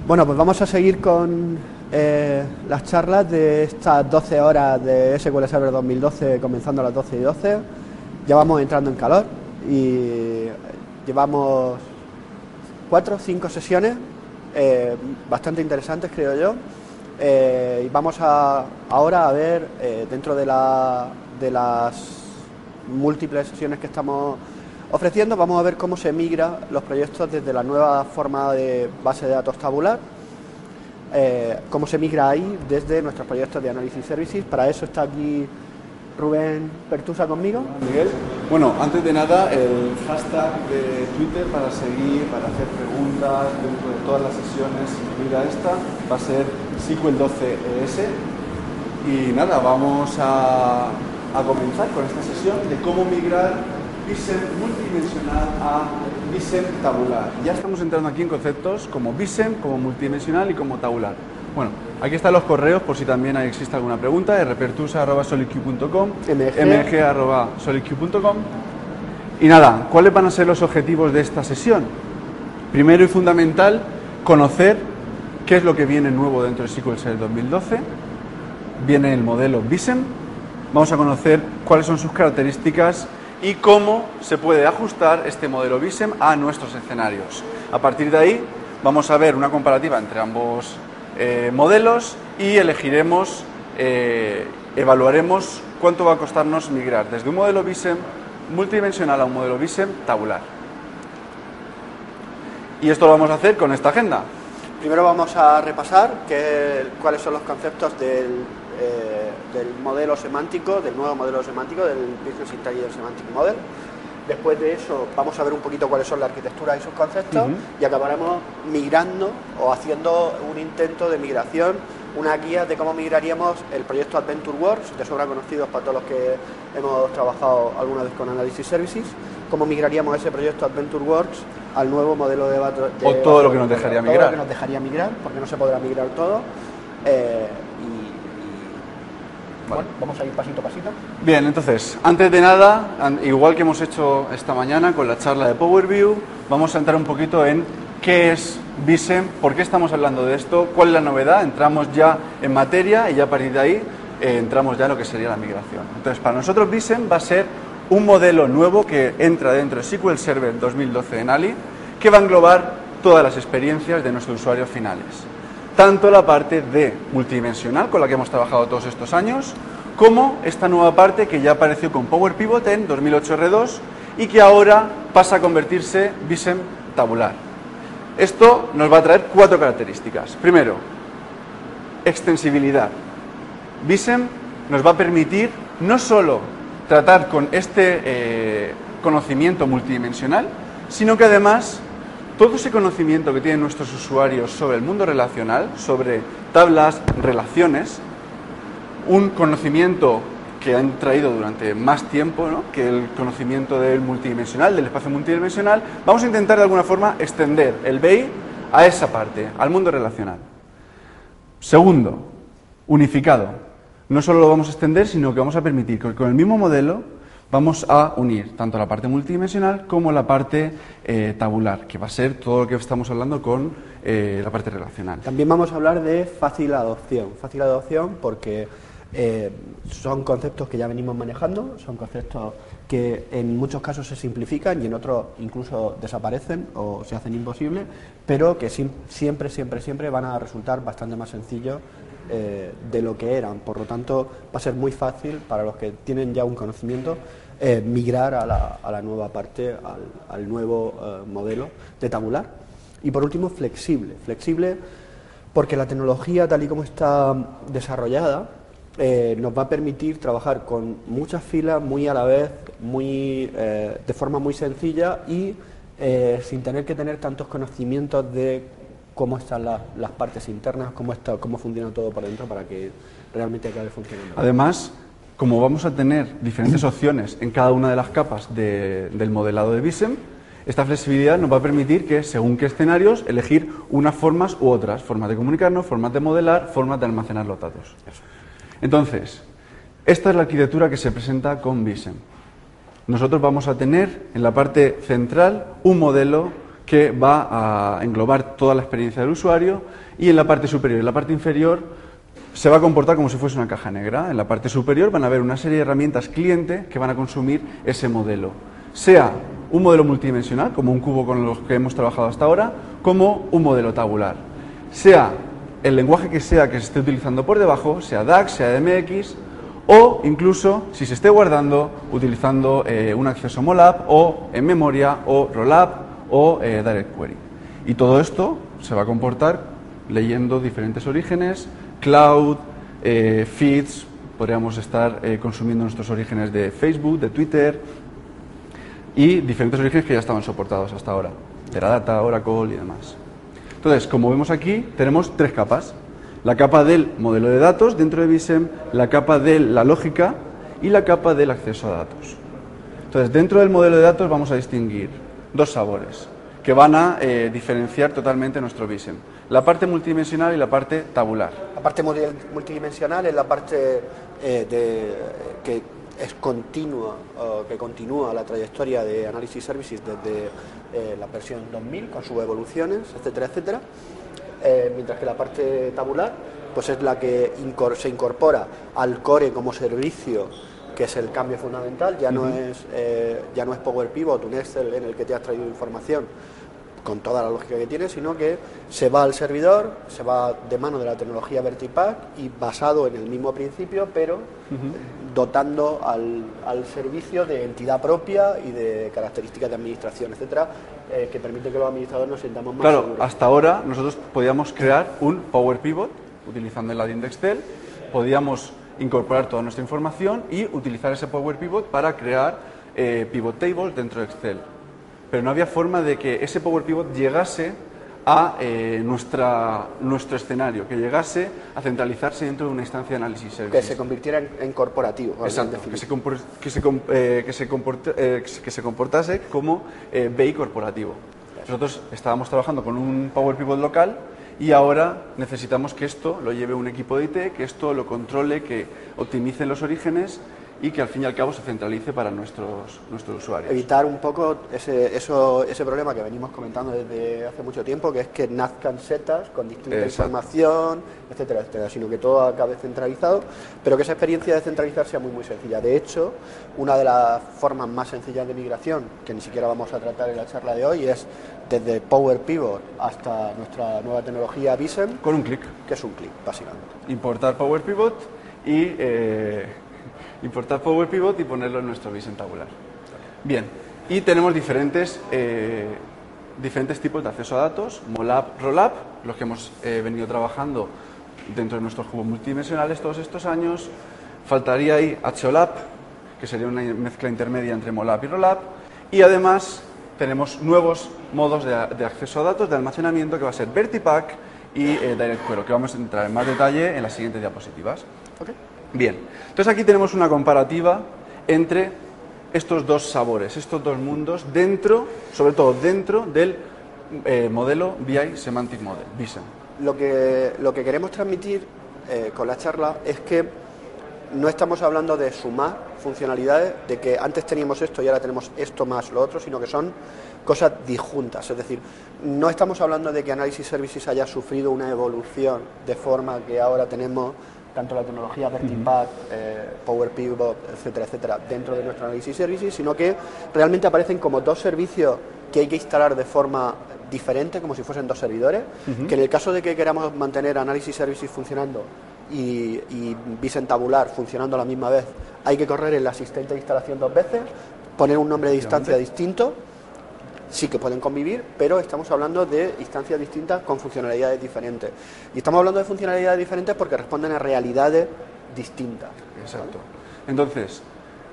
Bueno, pues vamos a seguir con las charlas de estas 12 horas de SQL Server 2012, comenzando a las 12:12. Ya vamos entrando en calor y llevamos 4 o 5 sesiones bastante interesantes, creo yo. Y vamos ahora a ver, dentro de las múltiples sesiones que estamos ofreciendo, vamos a ver cómo se migra los proyectos desde la nueva forma de base de datos tabular, cómo se migra ahí desde nuestros proyectos de Analysis Services. Para eso está aquí Rubén Pertusa conmigo. Miguel. Bueno, antes de nada, el hashtag de Twitter para seguir, para hacer preguntas dentro de todas las sesiones, incluida esta, va a ser SQL12ES. Y nada, vamos a comenzar con esta sesión de cómo migrar BISEM multidimensional a BISEM tabular. Ya estamos entrando aquí en conceptos como BISEM, como multidimensional y como tabular. Bueno, aquí están los correos por si también existe alguna pregunta: rpertusa@solidq.com, mg@solidq.com. Y nada, ¿cuáles van a ser los objetivos de esta sesión? Primero y fundamental, conocer qué es lo que viene nuevo dentro de SQL Server 2012. Viene el modelo BISEM. Vamos a conocer cuáles son sus características y cómo se puede ajustar este modelo BISEM a nuestros escenarios. A partir de ahí vamos a ver una comparativa entre ambos modelos y evaluaremos cuánto va a costarnos migrar desde un modelo BISEM multidimensional a un modelo BISEM tabular. Y esto lo vamos a hacer con esta agenda. Primero vamos a repasar cuáles son los conceptos del modelo semántico, del nuevo modelo semántico, del Business Intelligence Semantic Model. Después de eso vamos a ver un poquito cuáles son la arquitectura y sus conceptos, y acabaremos migrando o haciendo un intento de migración, una guía de cómo migraríamos el proyecto AdventureWorks, de sobra conocidos para todos los que hemos trabajado alguna vez con Analysis Services, cómo migraríamos ese proyecto AdventureWorks al nuevo modelo de o todo lo que nos dejaría migrar. Todo lo que nos dejaría migrar, porque no se podrá migrar todo. Bueno, vamos a ir pasito a pasito. Bien, entonces, antes de nada, igual que hemos hecho esta mañana con la charla de Power BI, vamos a entrar un poquito en qué es BISEM, por qué estamos hablando de esto, cuál es la novedad. Entramos ya en materia y ya a partir de ahí entramos ya en lo que sería la migración. Entonces, para nosotros BISEM va a ser un modelo nuevo que entra dentro de SQL Server 2012 en Ali, que va a englobar todas las experiencias de nuestros usuarios finales. Tanto la parte de multidimensional, con la que hemos trabajado todos estos años, como esta nueva parte que ya apareció con Power Pivot en 2008 R2 y que ahora pasa a convertirse BISEM tabular. Esto nos va a traer 4 características. Primero, extensibilidad. BISEM nos va a permitir no solo tratar con este conocimiento multidimensional, sino que además todo ese conocimiento que tienen nuestros usuarios sobre el mundo relacional, sobre tablas, relaciones, un conocimiento que han traído durante más tiempo, ¿no?, que el conocimiento del multidimensional, del espacio multidimensional, vamos a intentar de alguna forma extender el BI a esa parte, al mundo relacional. Segundo, unificado. No solo lo vamos a extender, sino que vamos a permitir que con el mismo modelo vamos a unir tanto la parte multidimensional como la parte tabular, que va a ser todo lo que estamos hablando con la parte relacional. También vamos a hablar de fácil adopción porque son conceptos que ya venimos manejando, son conceptos que en muchos casos se simplifican y en otros incluso desaparecen o se hacen imposibles, pero que siempre van a resultar bastante más sencillos de lo que eran. Por lo tanto, va a ser muy fácil para los que tienen ya un conocimiento migrar a la nueva parte, al nuevo modelo de tabular. Y por último, flexible porque la tecnología tal y como está desarrollada nos va a permitir trabajar con muchas filas muy a la vez, de forma muy sencilla y sin tener que tener tantos conocimientos de cómo están las partes internas, cómo funciona todo por dentro para que realmente acabe funcionando. Además, como vamos a tener diferentes opciones en cada una de las capas del modelado de BISEM, esta flexibilidad nos va a permitir que, según qué escenarios, elegir unas formas u otras, formas de comunicarnos, formas de modelar, formas de almacenar los datos. Entonces, esta es la arquitectura que se presenta con BISEM. Nosotros vamos a tener en la parte central un modelo que va a englobar toda la experiencia del usuario, y en la parte superior y en la parte inferior se va a comportar como si fuese una caja negra. En la parte superior van a haber una serie de herramientas cliente que van a consumir ese modelo, sea un modelo multidimensional, como un cubo con los que hemos trabajado hasta ahora, como un modelo tabular. Sea el lenguaje que sea que se esté utilizando por debajo, sea DAX, sea DMX, o incluso, si se esté guardando, utilizando un acceso MOLAP, o en memoria, o Rollup, o Direct Query. Y todo esto se va a comportar leyendo diferentes orígenes, cloud, feeds, podríamos estar consumiendo nuestros orígenes de Facebook, de Twitter, y diferentes orígenes que ya estaban soportados hasta ahora, Teradata, Oracle y demás. Entonces, como vemos aquí, tenemos tres capas. La capa del modelo de datos dentro de Visem, la capa de la lógica y la capa del acceso a datos. Entonces, dentro del modelo de datos vamos a distinguir dos sabores que van a diferenciar totalmente nuestro Visem. La parte multidimensional y la parte tabular. La parte multidimensional es la parte que es continua, que continúa la trayectoria de Analysis Services desde la versión 2000 con sus evoluciones, etcétera, etcétera. Mientras que la parte tabular pues es la que se incorpora al core como servicio, que es el cambio fundamental. Ya no es Power Pivot, un Excel en el que te has traído información con toda la lógica que tiene, sino que se va al servidor, se va de mano de la tecnología Vertipack y basado en el mismo principio, pero dotando al servicio de entidad propia y de características de administración, etcétera, que permite que los administradores nos sintamos más seguros. Hasta ahora nosotros podíamos crear un Power Pivot utilizando el ladín de Excel, podíamos incorporar toda nuestra información y utilizar ese Power Pivot para crear pivot tables dentro de Excel. Pero no había forma de que ese Power Pivot llegase a nuestro escenario, que llegase a centralizarse dentro de una instancia de análisis services. Que se convirtiera en corporativo. Exacto, que se comportase como BI corporativo. Nosotros estábamos trabajando con un Power Pivot local y ahora necesitamos que esto lo lleve un equipo de IT, que esto lo controle, que optimice los orígenes y que al fin y al cabo se centralice para nuestros usuarios. Evitar un poco ese problema que venimos comentando desde hace mucho tiempo, que es que nazcan setas con distinta información, etcétera, etcétera, sino que todo acabe centralizado, pero que esa experiencia de centralizar sea muy, muy sencilla. De hecho, una de las formas más sencillas de migración, que ni siquiera vamos a tratar en la charla de hoy, es desde Power Pivot hasta nuestra nueva tecnología Visem. Con un clic. Que es un clic, básicamente. Importar Power Pivot y ponerlo en nuestro Visem tabular. Bien, y tenemos diferentes tipos de acceso a datos, MOLAP, ROLLUP, los que hemos venido trabajando dentro de nuestros cubos multidimensionales todos estos años. Faltaría ahí HOLAP, que sería una mezcla intermedia entre MOLAP y ROLLUP, y además tenemos nuevos modos de acceso a datos, de almacenamiento, que va a ser Vertipack y Direct Query, que vamos a entrar en más detalle en las siguientes diapositivas. Okay. Bien, entonces aquí tenemos una comparativa entre estos dos sabores, estos dos mundos, sobre todo dentro del modelo BI Semantic Model, Visem. Lo que queremos transmitir con la charla es que no estamos hablando de sumar funcionalidades, de que antes teníamos esto y ahora tenemos esto más lo otro, sino que son cosas disjuntas. Es decir, no estamos hablando de que Analysis Services haya sufrido una evolución de forma que ahora tenemos tanto la tecnología Vertipack, Power Pivot, etcétera, etcétera, dentro de nuestro Analysis Services, sino que realmente aparecen como dos servicios que hay que instalar de forma diferente, como si fuesen dos servidores, que en el caso de que queramos mantener Analysis Services funcionando y Visem tabular funcionando a la misma vez, hay que correr el asistente de instalación dos veces, poner un nombre de instancia distinto. Sí que pueden convivir, pero estamos hablando de instancias distintas con funcionalidades diferentes. Y estamos hablando de funcionalidades diferentes porque responden a realidades distintas. Exacto. Entonces,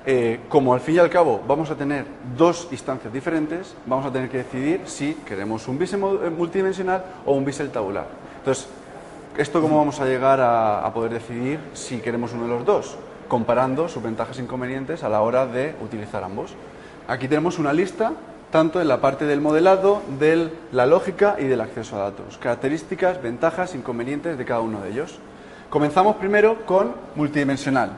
como al fin y al cabo vamos a tener dos instancias diferentes, vamos a tener que decidir si queremos un Visem multidimensional o un Visem tabular. Entonces, ¿esto cómo vamos a llegar a poder decidir si queremos uno de los dos? Comparando sus ventajas e inconvenientes a la hora de utilizar ambos. Aquí tenemos una lista tanto en la parte del modelado, de la lógica y del acceso a datos. Características, ventajas, inconvenientes de cada uno de ellos. Comenzamos primero con multidimensional.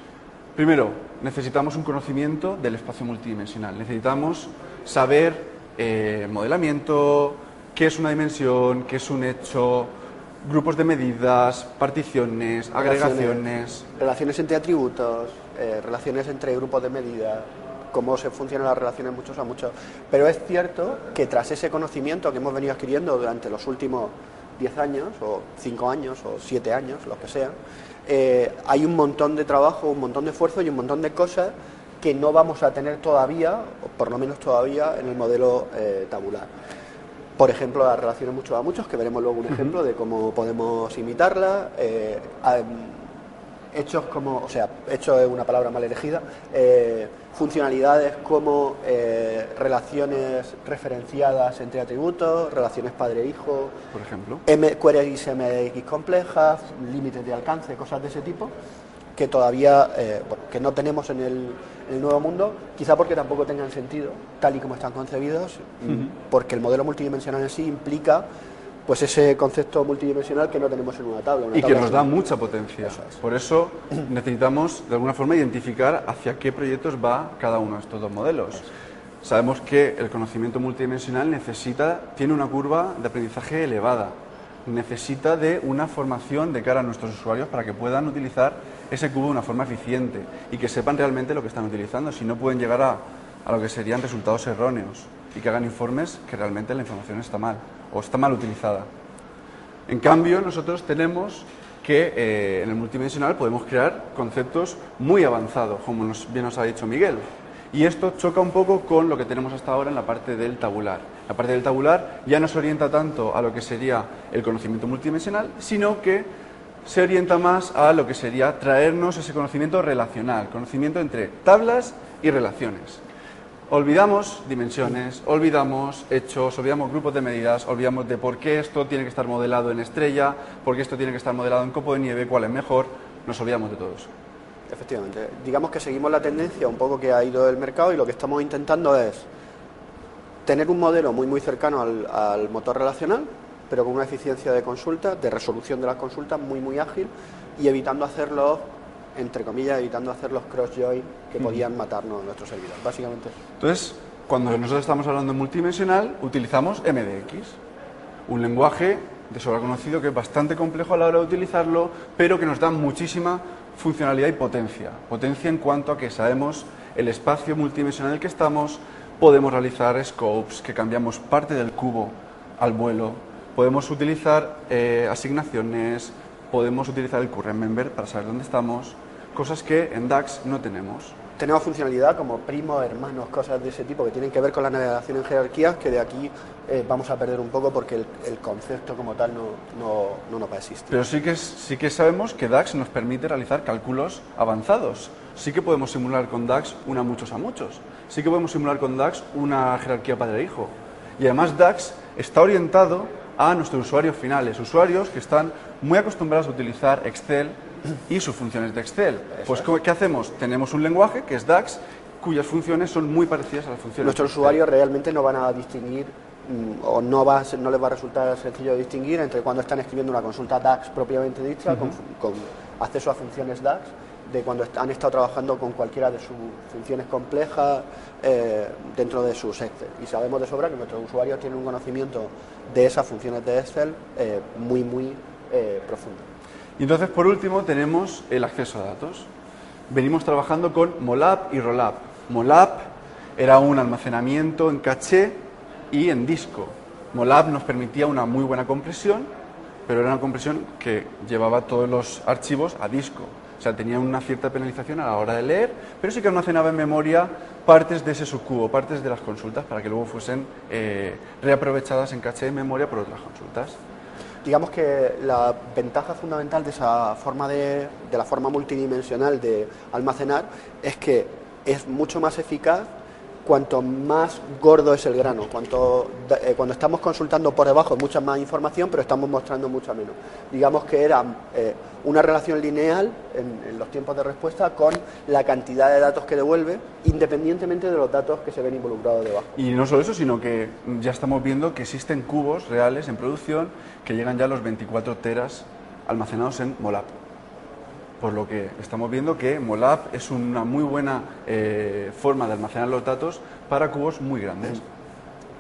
Primero, necesitamos un conocimiento del espacio multidimensional. Necesitamos saber modelamiento, qué es una dimensión, qué es un hecho, grupos de medidas, particiones, agregaciones. Relaciones entre atributos, relaciones entre grupos de medidas, cómo se funcionan las relaciones muchos a muchos. Pero es cierto que tras ese conocimiento que hemos venido adquiriendo durante los últimos 10 años, o 5 años, o 7 años, los que sean, hay un montón de trabajo, un montón de esfuerzo y un montón de cosas que no vamos a tener todavía, o por lo menos todavía, en el modelo tabular. Por ejemplo, las relaciones muchos a muchos, que veremos luego un ejemplo de cómo podemos imitarlas. Hechos como, o sea, hecho es una palabra mal elegida, funcionalidades como relaciones referenciadas entre atributos, relaciones padre-hijo, por ejemplo, queries MX complejas, límites de alcance, cosas de ese tipo, que todavía, que no tenemos en el nuevo mundo, quizá porque tampoco tengan sentido, tal y como están concebidos, porque el modelo multidimensional en sí implica pues ese concepto multidimensional que no tenemos en una tabla. Y que nos da mucha potencia. Por eso necesitamos, de alguna forma, identificar hacia qué proyectos va cada uno de estos dos modelos. Sabemos que el conocimiento multidimensional tiene una curva de aprendizaje elevada, necesita de una formación de cara a nuestros usuarios para que puedan utilizar ese cubo de una forma eficiente y que sepan realmente lo que están utilizando, si no pueden llegar a lo que serían resultados erróneos y que hagan informes que realmente la información está mal o está mal utilizada. En cambio, nosotros tenemos que en el multidimensional podemos crear conceptos muy avanzados, como bien nos ha dicho Miguel. Y esto choca un poco con lo que tenemos hasta ahora en la parte del tabular. La parte del tabular ya no se orienta tanto a lo que sería el conocimiento multidimensional, sino que se orienta más a lo que sería traernos ese conocimiento relacional, conocimiento entre tablas y relaciones. Olvidamos dimensiones, olvidamos hechos, olvidamos grupos de medidas, olvidamos de por qué esto tiene que estar modelado en estrella, por qué esto tiene que estar modelado en copo de nieve, cuál es mejor, nos olvidamos de todo eso. Efectivamente, digamos que seguimos la tendencia un poco que ha ido el mercado y lo que estamos intentando es tener un modelo muy cercano al motor relacional, pero con una eficiencia de consulta, de resolución de las consultas muy ágil y evitando hacerlos, entre comillas, evitando hacer los cross-join que podían matarnos nuestros servidores, básicamente. Entonces, cuando nosotros estamos hablando de multidimensional, utilizamos MDX, un lenguaje de sobra conocido que es bastante complejo a la hora de utilizarlo, pero que nos da muchísima funcionalidad y potencia. Potencia en cuanto a que sabemos el espacio multidimensional en el que estamos, podemos realizar scopes, que cambiamos parte del cubo al vuelo, podemos utilizar asignaciones, podemos utilizar el current member para saber dónde estamos, cosas que en DAX no tenemos. Tenemos funcionalidad como primos, hermanos, cosas de ese tipo que tienen que ver con la navegación en jerarquías, que de aquí vamos a perder un poco porque el concepto como tal no nos va a existir. Pero sí que sabemos que DAX nos permite realizar cálculos avanzados. Sí que podemos simular con DAX una muchos a muchos. Sí que podemos simular con DAX una jerarquía padre-hijo. Y además DAX está orientado a nuestros usuarios finales, usuarios que están muy acostumbrados a utilizar Excel y sus funciones de Excel. Pues, ¿qué hacemos? Tenemos un lenguaje que es DAX, cuyas funciones son muy parecidas a las funciones. Nuestros usuarios realmente no van a distinguir o no les va a resultar sencillo distinguir entre cuando están escribiendo una consulta DAX propiamente dicha, con acceso a funciones DAX, de cuando han estado trabajando con cualquiera de sus funciones complejas dentro de sus Excel. Y sabemos de sobra que nuestros usuarios tienen un conocimiento de esas funciones de Excel muy profundo. Y entonces, por último, tenemos el acceso a datos. Venimos trabajando con MOLAP y ROLAP. MOLAP era un almacenamiento en caché y en disco. MOLAP nos permitía una muy buena compresión, pero era una compresión que llevaba todos los archivos a disco. O sea, tenía una cierta penalización a la hora de leer, pero sí que almacenaba en memoria partes de ese subcubo, partes de las consultas, para que luego fuesen reaprovechadas en caché y en memoria por otras consultas. Digamos que la ventaja fundamental de esa forma de la forma multidimensional de almacenar es que es mucho más eficaz cuanto más gordo es el grano. Cuando estamos consultando por debajo mucha más información, pero estamos mostrando mucha menos. Digamos que era una relación lineal en los tiempos de respuesta con la cantidad de datos que devuelve, independientemente de los datos que se ven involucrados debajo. Y no solo eso, sino que ya estamos viendo que existen cubos reales en producción que llegan ya a los 24 teras almacenados en MOLAP. Por lo que estamos viendo que MOLAP es una muy buena forma de almacenar los datos para cubos muy grandes.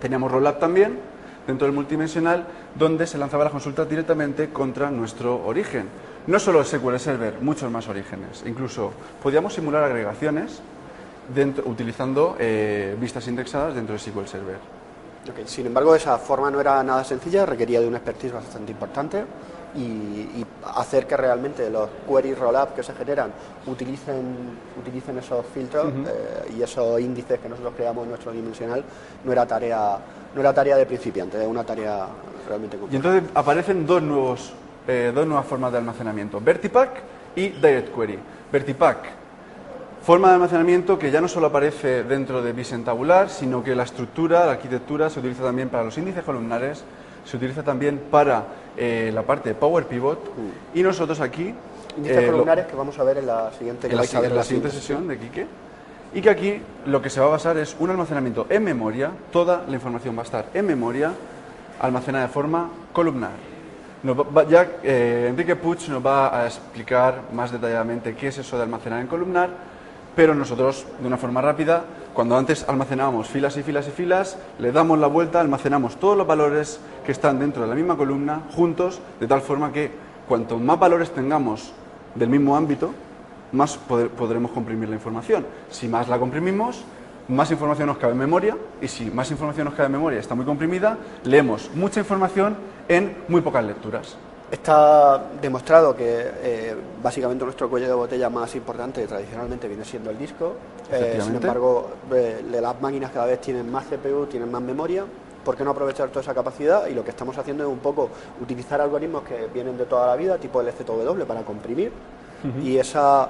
Teníamos Rollup también, dentro del multidimensional, donde se lanzaba las consultas directamente contra nuestro origen. No solo el SQL Server, muchos más orígenes. Incluso podíamos simular agregaciones utilizando vistas indexadas dentro de SQL Server. Okay. Sin embargo, esa forma no era nada sencilla, requería de un expertise bastante importante y hacer que realmente los queries rollup que se generan utilicen esos filtros y esos índices que nosotros creamos en nuestro dimensional no era tarea de principiante, es una tarea realmente compleja. Y entonces aparecen dos nuevas formas de almacenamiento, Vertipack y Direct Query. Vertipack, forma de almacenamiento que ya no solo aparece dentro de Visent tabular, sino que la estructura, la arquitectura se utiliza también para los índices columnares, se utiliza también para la parte de Power Pivot y nosotros aquí... Índices columnares que vamos a ver en la siguiente, siguiente sesión de Quique. Y que aquí lo que se va a basar es un almacenamiento en memoria, toda la información va a estar en memoria, almacenada de forma columnar. Enrique Puig nos va a explicar más detalladamente qué es eso de almacenar en columnar, pero nosotros, de una forma rápida, cuando antes almacenábamos filas y filas y filas, le damos la vuelta, almacenamos todos los valores que están dentro de la misma columna juntos, de tal forma que cuanto más valores tengamos del mismo ámbito, más podremos comprimir la información. Si más la comprimimos, más información nos cabe en memoria, y si más información nos cabe en memoria y está muy comprimida, leemos mucha información en muy pocas lecturas. Está demostrado que básicamente nuestro cuello de botella más importante tradicionalmente viene siendo el disco. Sin embargo, las máquinas cada vez tienen más CPU, tienen más memoria. ¿Por qué no aprovechar toda esa capacidad? Y lo que estamos haciendo es un poco utilizar algoritmos que vienen de toda la vida, tipo el LZW, para comprimir. Y esa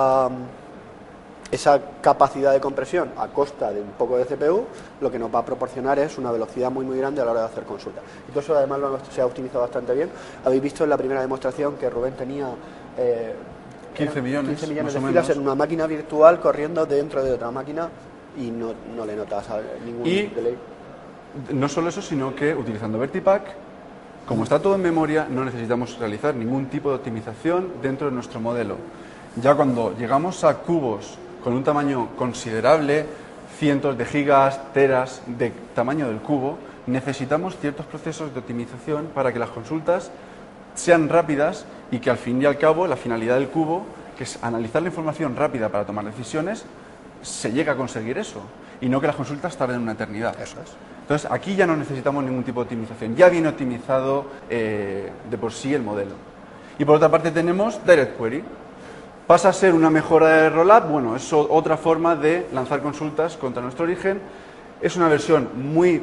capacidad de compresión a costa de un poco de CPU, lo que nos va a proporcionar es una velocidad muy grande a la hora de hacer consultas. Y todo eso además se ha optimizado bastante bien. Habéis visto en la primera demostración que Rubén tenía 15 millones de filas en una máquina virtual corriendo dentro de otra máquina y no le notas ningún delay. No solo eso, sino que utilizando Vertipack, como está todo en memoria, no necesitamos realizar ningún tipo de optimización dentro de nuestro modelo. Ya cuando llegamos a cubos con un tamaño considerable, cientos de gigas, teras de tamaño del cubo, necesitamos ciertos procesos de optimización para que las consultas sean rápidas y que al fin y al cabo la finalidad del cubo, que es analizar la información rápida para tomar decisiones, se llegue a conseguir eso y no que las consultas tarden una eternidad. Eso es. Entonces aquí ya no necesitamos ningún tipo de optimización, ya viene optimizado de por sí el modelo. Y por otra parte tenemos Direct Query. Pasa a ser una mejora de Rollup, bueno, es otra forma de lanzar consultas contra nuestro origen. Es una versión muy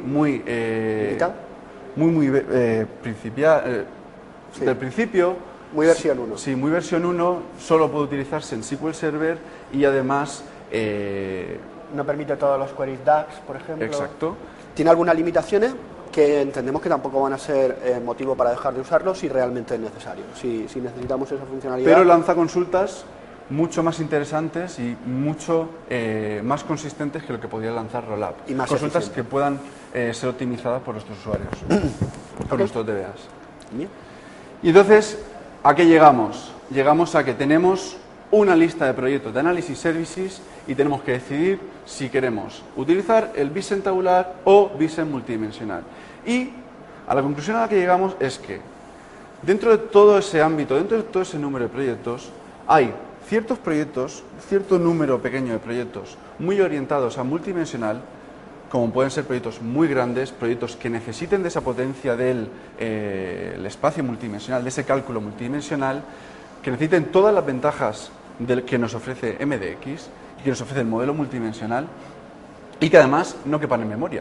del principio. Muy versión 1. Sí, muy versión 1, solo puede utilizarse en SQL Server y además... no permite todos los queries DAX, por ejemplo. Exacto. Tiene algunas limitaciones que entendemos que tampoco van a ser motivo para dejar de usarlo si realmente es necesario, si necesitamos esa funcionalidad. Pero lanza consultas mucho más interesantes y mucho más consistentes que lo que podría lanzar Rollup. Y más consultas eficiente. que puedan ser optimizadas por nuestros usuarios, por nuestros DBAs. Bien. Y entonces, ¿a qué llegamos? Llegamos a que tenemos una lista de proyectos de análisis services y tenemos que decidir si queremos utilizar el Visent tabular o Visent multidimensional. Y a la conclusión a la que llegamos es que dentro de todo ese ámbito, dentro de todo ese número de proyectos, hay ciertos proyectos, cierto número pequeño de proyectos muy orientados a multidimensional, como pueden ser proyectos muy grandes, proyectos que necesiten de esa potencia del el espacio multidimensional, de ese cálculo multidimensional, que necesiten todas las ventajas que nos ofrece MDX, que nos ofrece el modelo multidimensional y que además no quepan en memoria.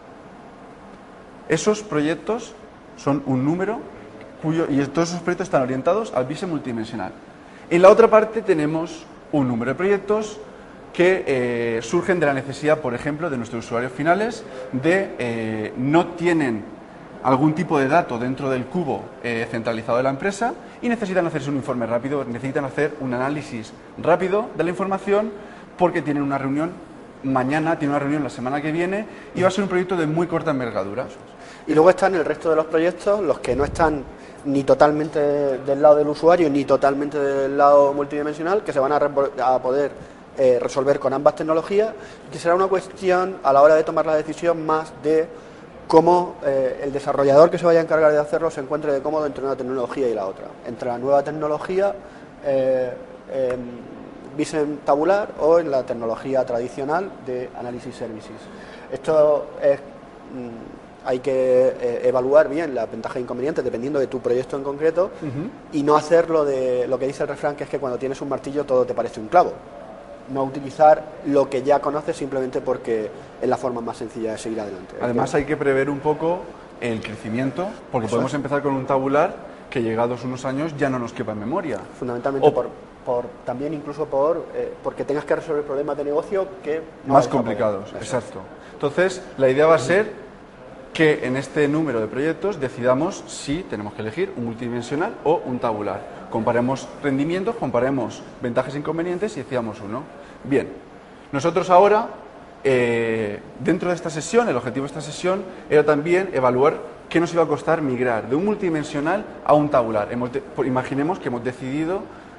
Esos proyectos son un número y todos esos proyectos están orientados al Visent multidimensional. En la otra parte tenemos un número de proyectos que surgen de la necesidad, por ejemplo, de nuestros usuarios finales de no tienen algún tipo de dato dentro del cubo centralizado de la empresa y necesitan hacerse un informe rápido, necesitan hacer un análisis rápido de la información porque tienen una reunión mañana, tienen una reunión la semana que viene y va a ser un proyecto de muy corta envergadura. Y luego están el resto de los proyectos, los que no están ni totalmente del lado del usuario ni totalmente del lado multidimensional, que se van a poder resolver con ambas tecnologías, que será una cuestión a la hora de tomar la decisión más de cómo el desarrollador que se vaya a encargar de hacerlo se encuentre de cómodo entre una tecnología y la otra, entre la nueva tecnología Visem tabular o en la tecnología tradicional de Analysis Services. Esto es, hay que evaluar bien las ventajas e inconvenientes dependiendo de tu proyecto en concreto y no hacerlo de lo que dice el refrán, que es que cuando tienes un martillo todo te parece un clavo. No utilizar lo que ya conoces simplemente porque es la forma más sencilla de seguir adelante. Además hay que prever un poco el crecimiento, porque podemos empezar con un tabular que llegados unos años ya no nos quepa en memoria. Fundamentalmente también incluso porque tengas que resolver problemas de negocio que no más complicados, exacto. Entonces, la idea va a ser que en este número de proyectos decidamos si tenemos que elegir un multidimensional o un tabular. Comparemos rendimientos, comparemos ventajas e inconvenientes y decidamos uno. Bien, nosotros ahora, dentro de esta sesión, el objetivo de esta sesión era también evaluar qué nos iba a costar migrar de un multidimensional a un tabular. Imaginemos que hemos decidido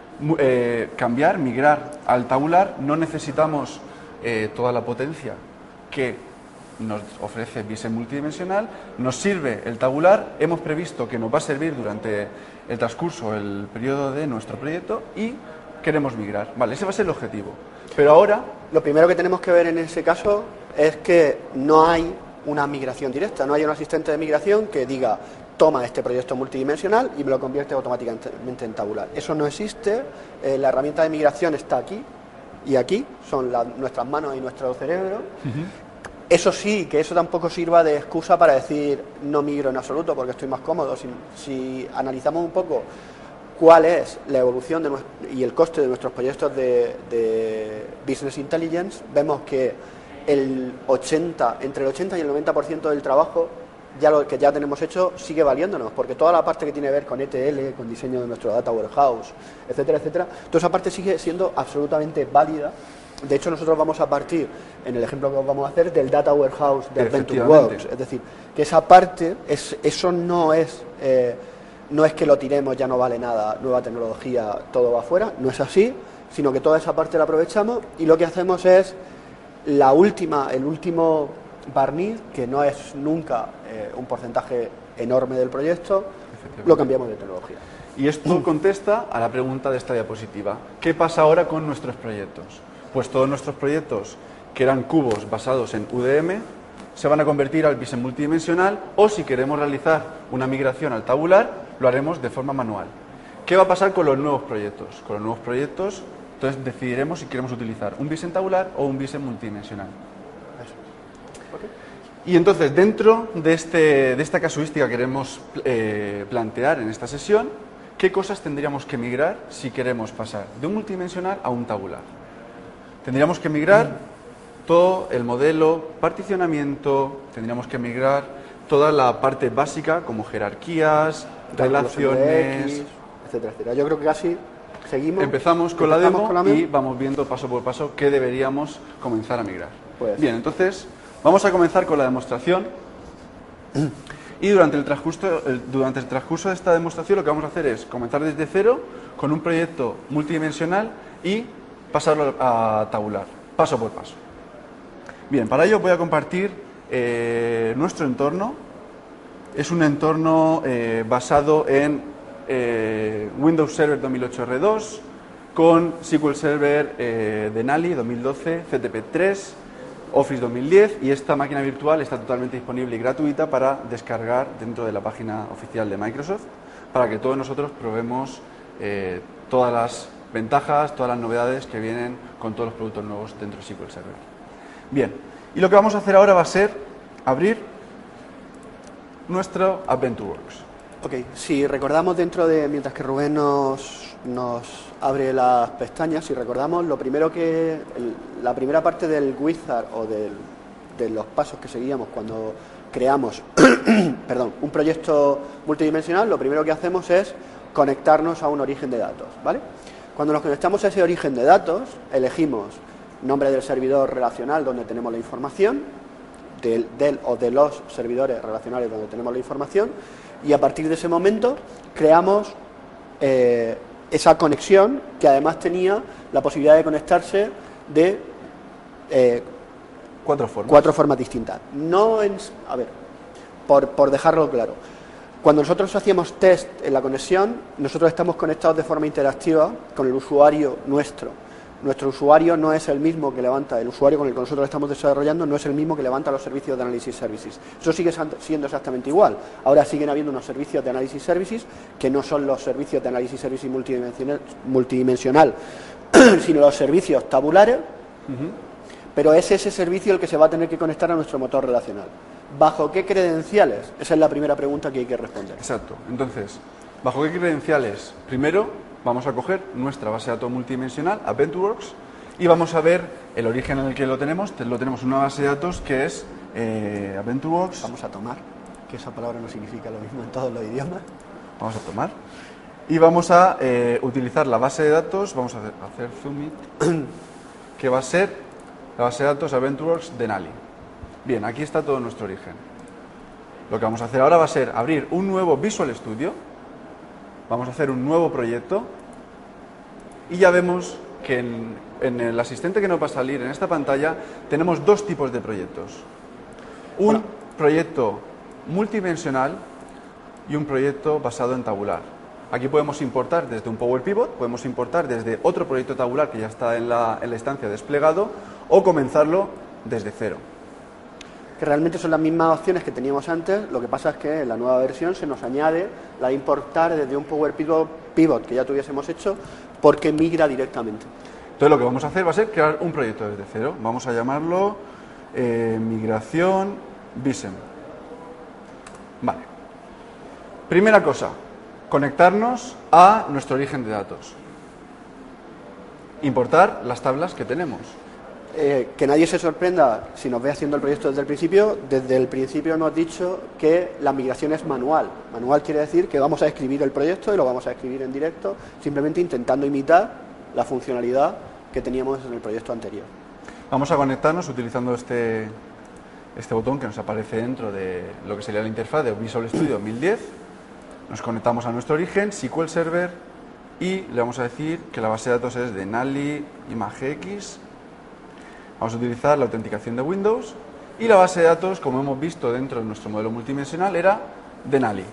migrar al tabular. No necesitamos toda la potencia que nos ofrece Visem multidimensional, nos sirve el tabular, hemos previsto que nos va a servir durante el transcurso, el periodo de nuestro proyecto y queremos migrar. Vale, ese va a ser el objetivo. Pero ahora, lo primero que tenemos que ver en ese caso es que no hay una migración directa, no hay un asistente de migración que diga toma este proyecto multidimensional y me lo convierte automáticamente en tabular. Eso no existe, la herramienta de migración está aquí y aquí, son nuestras manos y nuestro cerebro. Eso sí, que eso tampoco sirva de excusa para decir no migro en absoluto porque estoy más cómodo. Si analizamos un poco cuál es la evolución y el coste de nuestros proyectos de Business Intelligence, vemos que entre el 80 y el 90% del trabajo lo que ya tenemos hecho sigue valiéndonos, porque toda la parte que tiene que ver con ETL, con diseño de nuestro data warehouse, etcétera, etcétera, toda esa parte sigue siendo absolutamente válida. De hecho, nosotros vamos a partir, en el ejemplo que os vamos a hacer, del data warehouse de AdventureWorks. Es decir, que esa parte, eso no es que lo tiremos, ya no vale nada, nueva tecnología, todo va afuera, no es así, sino que toda esa parte la aprovechamos y lo que hacemos es el último barniz, que no es nunca un porcentaje enorme del proyecto, lo cambiamos de tecnología. Y esto contesta a la pregunta de esta diapositiva. ¿Qué pasa ahora con nuestros proyectos? Pues todos nuestros proyectos que eran cubos basados en UDM se van a convertir al Visem multidimensional, o si queremos realizar una migración al tabular, lo haremos de forma manual. ¿Qué va a pasar con los nuevos proyectos? Con los nuevos proyectos, entonces decidiremos si queremos utilizar un Visem tabular o un Visem multidimensional. Y entonces, dentro de esta casuística que queremos plantear en esta sesión, ¿qué cosas tendríamos que migrar si queremos pasar de un multidimensional a un tabular? Tendríamos que migrar todo el modelo particionamiento, tendríamos que migrar toda la parte básica como jerarquías, relaciones, etcétera, etcétera. Yo creo que casi seguimos. Empezamos con la demo y vamos viendo paso por paso qué deberíamos comenzar a migrar. Pues. Bien, entonces vamos a comenzar con la demostración y durante el transcurso de esta demostración lo que vamos a hacer es comenzar desde cero con un proyecto multidimensional y pasarlo a tabular, paso por paso. Bien, para ello voy a compartir nuestro entorno. Es un entorno basado en Windows Server 2008 R2 con SQL Server Denali 2012, CTP3, Office 2010, y esta máquina virtual está totalmente disponible y gratuita para descargar dentro de la página oficial de Microsoft para que todos nosotros probemos todas las ventajas, todas las novedades que vienen con todos los productos nuevos dentro de SQL Server. Bien, y lo que vamos a hacer ahora va a ser abrir nuestro AdventureWorks. Ok, si recordamos mientras que Rubén nos abre las pestañas, si recordamos, la primera parte del wizard o de los pasos que seguíamos cuando creamos un proyecto multidimensional, lo primero que hacemos es conectarnos a un origen de datos, ¿vale? Cuando nos conectamos a ese origen de datos, elegimos nombre del servidor relacional donde tenemos la información, del o de los servidores relacionales donde tenemos la información, y a partir de ese momento creamos esa conexión que además tenía la posibilidad de conectarse de cuatro formas distintas. por dejarlo claro. Cuando nosotros hacíamos test en la conexión, nosotros estamos conectados de forma interactiva con el usuario nuestro. Nuestro usuario no es el mismo que levanta, el usuario con el que nosotros estamos desarrollando no es el mismo que levanta los servicios de Analysis Services. Eso sigue siendo exactamente igual. Ahora siguen habiendo unos servicios de Analysis Services que no son los servicios de Analysis Services multidimensional, sino los servicios tabulares, pero es ese servicio el que se va a tener que conectar a nuestro motor relacional. ¿Bajo qué credenciales? Esa es la primera pregunta que hay que responder. Exacto. Entonces, ¿bajo qué credenciales? Primero, vamos a coger nuestra base de datos multidimensional, AdventureWorks, y vamos a ver el origen en el que lo tenemos. Lo tenemos una base de datos que es AdventureWorks. Vamos a tomar, que esa palabra no significa lo mismo en todos los idiomas. Vamos a tomar. Y vamos a utilizar la base de datos, vamos a hacer zoom it, que va a ser la base de datos AdventureWorks Denali. Bien, aquí está todo nuestro origen. Lo que vamos a hacer ahora va a ser abrir un nuevo Visual Studio, vamos a hacer un nuevo proyecto y ya vemos que en el asistente que nos va a salir en esta pantalla tenemos dos tipos de proyectos. Un proyecto multidimensional y un proyecto basado en tabular. Aquí podemos importar desde un Power Pivot, podemos importar desde otro proyecto tabular que ya está en la instancia desplegado o comenzarlo desde cero. Que realmente son las mismas opciones que teníamos antes, lo que pasa es que en la nueva versión se nos añade la de importar desde un Power Pivot que ya tuviésemos hecho, porque migra directamente. Entonces lo que vamos a hacer va a ser crear un proyecto desde cero. Vamos a llamarlo migración Visem. Vale. Primera cosa, conectarnos a nuestro origen de datos. Importar las tablas que tenemos. Que nadie se sorprenda si nos ve haciendo el proyecto desde el principio. Desde el principio hemos dicho que la migración es manual. Manual quiere decir que vamos a escribir el proyecto y lo vamos a escribir en directo, simplemente intentando imitar la funcionalidad que teníamos en el proyecto anterior. Vamos a conectarnos utilizando este botón que nos aparece dentro de lo que sería la interfaz de Visual Studio 2010. Nos conectamos a nuestro origen, SQL Server, y le vamos a decir que la base de datos es de Nali ImageX. Vamos a utilizar la autenticación de Windows y la base de datos, como hemos visto dentro de nuestro modelo multidimensional, era Denali.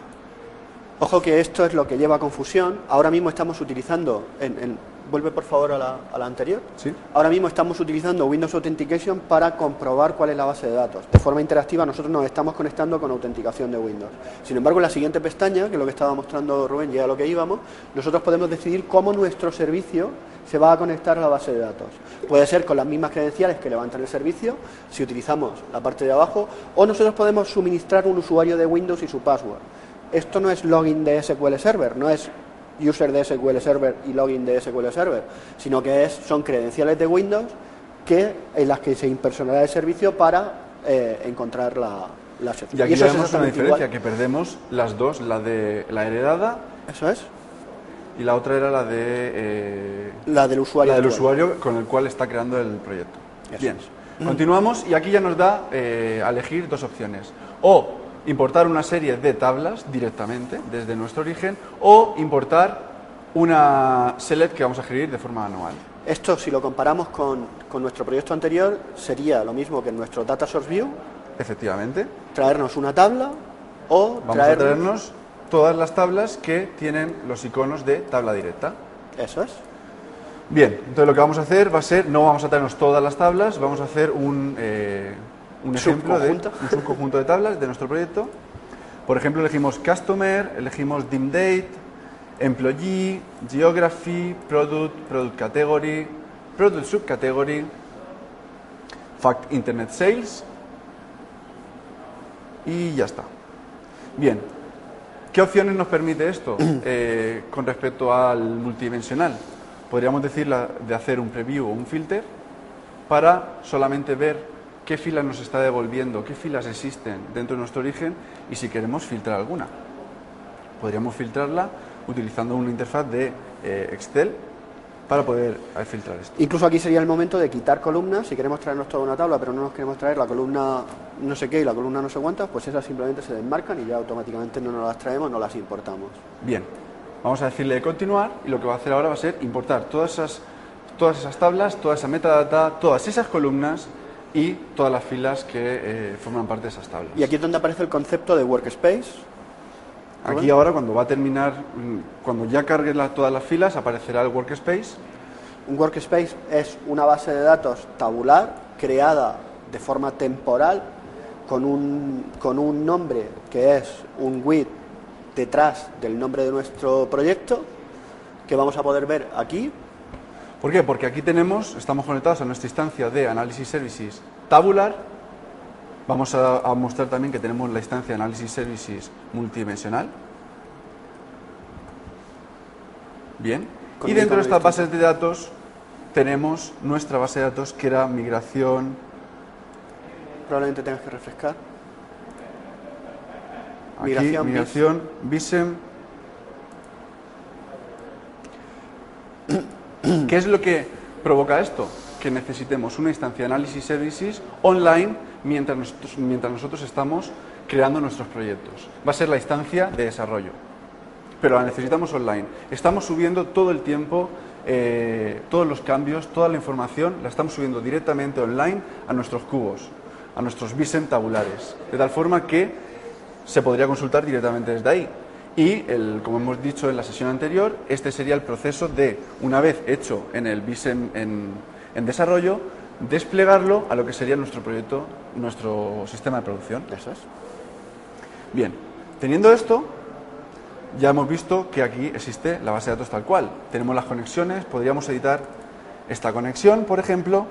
Ojo que esto es lo que lleva a confusión. Ahora mismo estamos utilizando, vuelve por favor a la anterior. ¿Sí? Ahora mismo estamos utilizando Windows Authentication para comprobar cuál es la base de datos. De forma interactiva nosotros nos estamos conectando con autenticación de Windows. Sin embargo, en la siguiente pestaña, que es lo que estaba mostrando Rubén y a lo que íbamos, nosotros podemos decidir cómo nuestro servicio se va a conectar a la base de datos. Puede ser con las mismas credenciales que levantan el servicio, si utilizamos la parte de abajo, o nosotros podemos suministrar un usuario de Windows y su password. Esto no es login de SQL Server, no es user de SQL Server y login de SQL Server, sino que son credenciales de Windows en las que se impersonará el servicio para encontrar la sección. Y aquí eso vemos es una diferencia, igual. que perdemos las dos, la de la heredada. Eso es. Y la otra era la de la del usuario. La del usuario con el cual está creando el proyecto. Eso Bien, es. continuamos y aquí ya nos da a elegir dos opciones. O importar una serie de tablas directamente desde nuestro origen, o importar una select que vamos a escribir de forma manual. Esto, si lo comparamos con nuestro proyecto anterior, sería lo mismo que en nuestro Data Source View. Efectivamente. Traernos una tabla o vamos a traernos todas las tablas que tienen los iconos de tabla directa. Eso es. Bien, entonces lo que vamos a hacer va a ser, no vamos a traernos todas las tablas, vamos a hacer un ejemplo de un subconjunto de tablas de nuestro proyecto. Por ejemplo, elegimos Customer, elegimos Dim Date, Employee, Geography, Product Category, Product Subcategory, Fact Internet Sales y ya está. Bien, ¿qué opciones nos permite esto con respecto al multidimensional? Podríamos decir de hacer un preview o un filter para solamente ver qué filas nos está devolviendo, qué filas existen dentro de nuestro origen y si queremos filtrar alguna. Podríamos filtrarla utilizando una interfaz de Excel para poder filtrar esto. Incluso aquí sería el momento de quitar columnas. Si queremos traernos toda una tabla, pero no nos queremos traer la columna no sé qué y la columna no sé cuántas, pues esas simplemente se desmarcan y ya automáticamente no nos las traemos, no las importamos. Bien, vamos a decirle continuar y lo que va a hacer ahora va a ser importar todas esas tablas, toda esa metadata, todas esas columnas y todas las filas que forman parte de esas tablas. Y aquí es donde aparece el concepto de workspace. Aquí ahora, cuando va a terminar, cuando ya cargue todas las filas, aparecerá el workspace. Un workspace es una base de datos tabular creada de forma temporal con un nombre que es un with detrás del nombre de nuestro proyecto, que vamos a poder ver aquí. ¿Por qué? Porque aquí estamos conectados a nuestra instancia de Analysis Services tabular. Vamos a mostrar también que tenemos la instancia de Analysis Services multidimensional. Bien. Y dentro de estas bases de datos tenemos nuestra base de datos, que era migración. Probablemente tengas que refrescar. Aquí, migración, Visem. ¿Qué es lo que provoca esto? Que necesitemos una instancia de Analysis Services online mientras nosotros estamos creando nuestros proyectos. Va a ser la instancia de desarrollo, pero la necesitamos online. Estamos subiendo todo el tiempo todos los cambios, toda la información, la estamos subiendo directamente online a nuestros cubos, a nuestros Visem tabulares, de tal forma que se podría consultar directamente desde ahí. Y, como hemos dicho en la sesión anterior, este sería el proceso de, una vez hecho en el Visem en desarrollo, desplegarlo a lo que sería nuestro proyecto, nuestro sistema de producción. Eso es. Bien, teniendo esto, ya hemos visto que aquí existe la base de datos tal cual. Tenemos las conexiones, podríamos editar esta conexión, por ejemplo,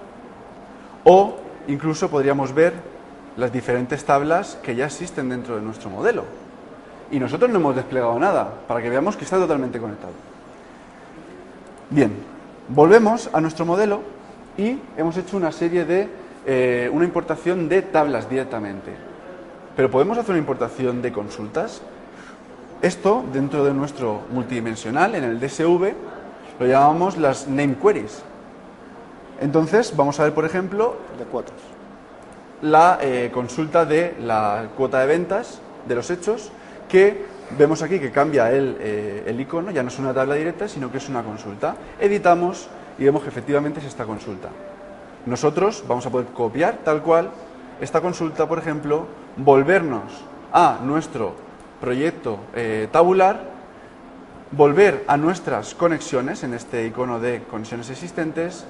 o incluso podríamos ver las diferentes tablas que ya existen dentro de nuestro modelo. Y nosotros no hemos desplegado nada, para que veamos que está totalmente conectado. Bien, volvemos a nuestro modelo y hemos hecho una serie de una importación de tablas directamente. Pero podemos hacer una importación de consultas. Esto, dentro de nuestro multidimensional, en el DSV, lo llamamos las name queries. Entonces, vamos a ver, por ejemplo, De cuotas. la consulta de la cuota de ventas de los hechos, que vemos aquí que cambia el icono, ya no es una tabla directa, sino que es una consulta. Editamos y vemos que efectivamente es esta consulta. Nosotros vamos a poder copiar tal cual esta consulta, por ejemplo, volvernos a nuestro proyecto tabular, volver a nuestras conexiones, en este icono de conexiones existentes,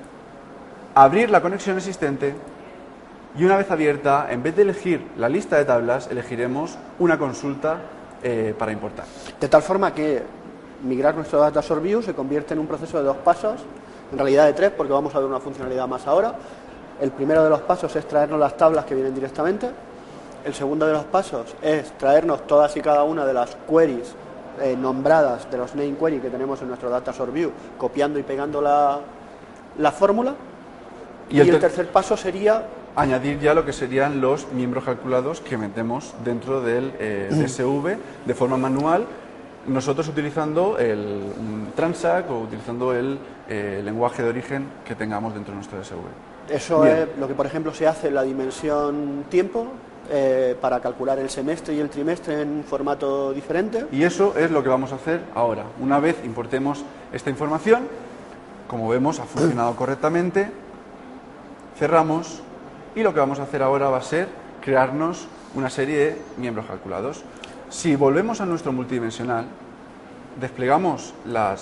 abrir la conexión existente y, una vez abierta, en vez de elegir la lista de tablas, elegiremos una consulta para importar. De tal forma que migrar nuestro Data Source View se convierte en un proceso de 2 pasos, en realidad de 3, porque vamos a ver una funcionalidad más ahora. El primero de los pasos es traernos las tablas que vienen directamente. El segundo de los pasos es traernos todas y cada una de las queries nombradas, de los name query que tenemos en nuestro Data Source View, copiando y pegando la fórmula. Y el tercer paso sería añadir ya lo que serían los miembros calculados que metemos dentro del DSV de forma manual, nosotros utilizando un Transact o utilizando el lenguaje de origen que tengamos dentro de nuestro DSV. Eso Bien. es lo que, por ejemplo, se hace en la dimensión tiempo para calcular el semestre y el trimestre en un formato diferente. Y eso es lo que vamos a hacer ahora. Una vez importemos esta información, como vemos ha funcionado correctamente, cerramos y lo que vamos a hacer ahora va a ser crearnos una serie de miembros calculados. Si volvemos a nuestro multidimensional, desplegamos la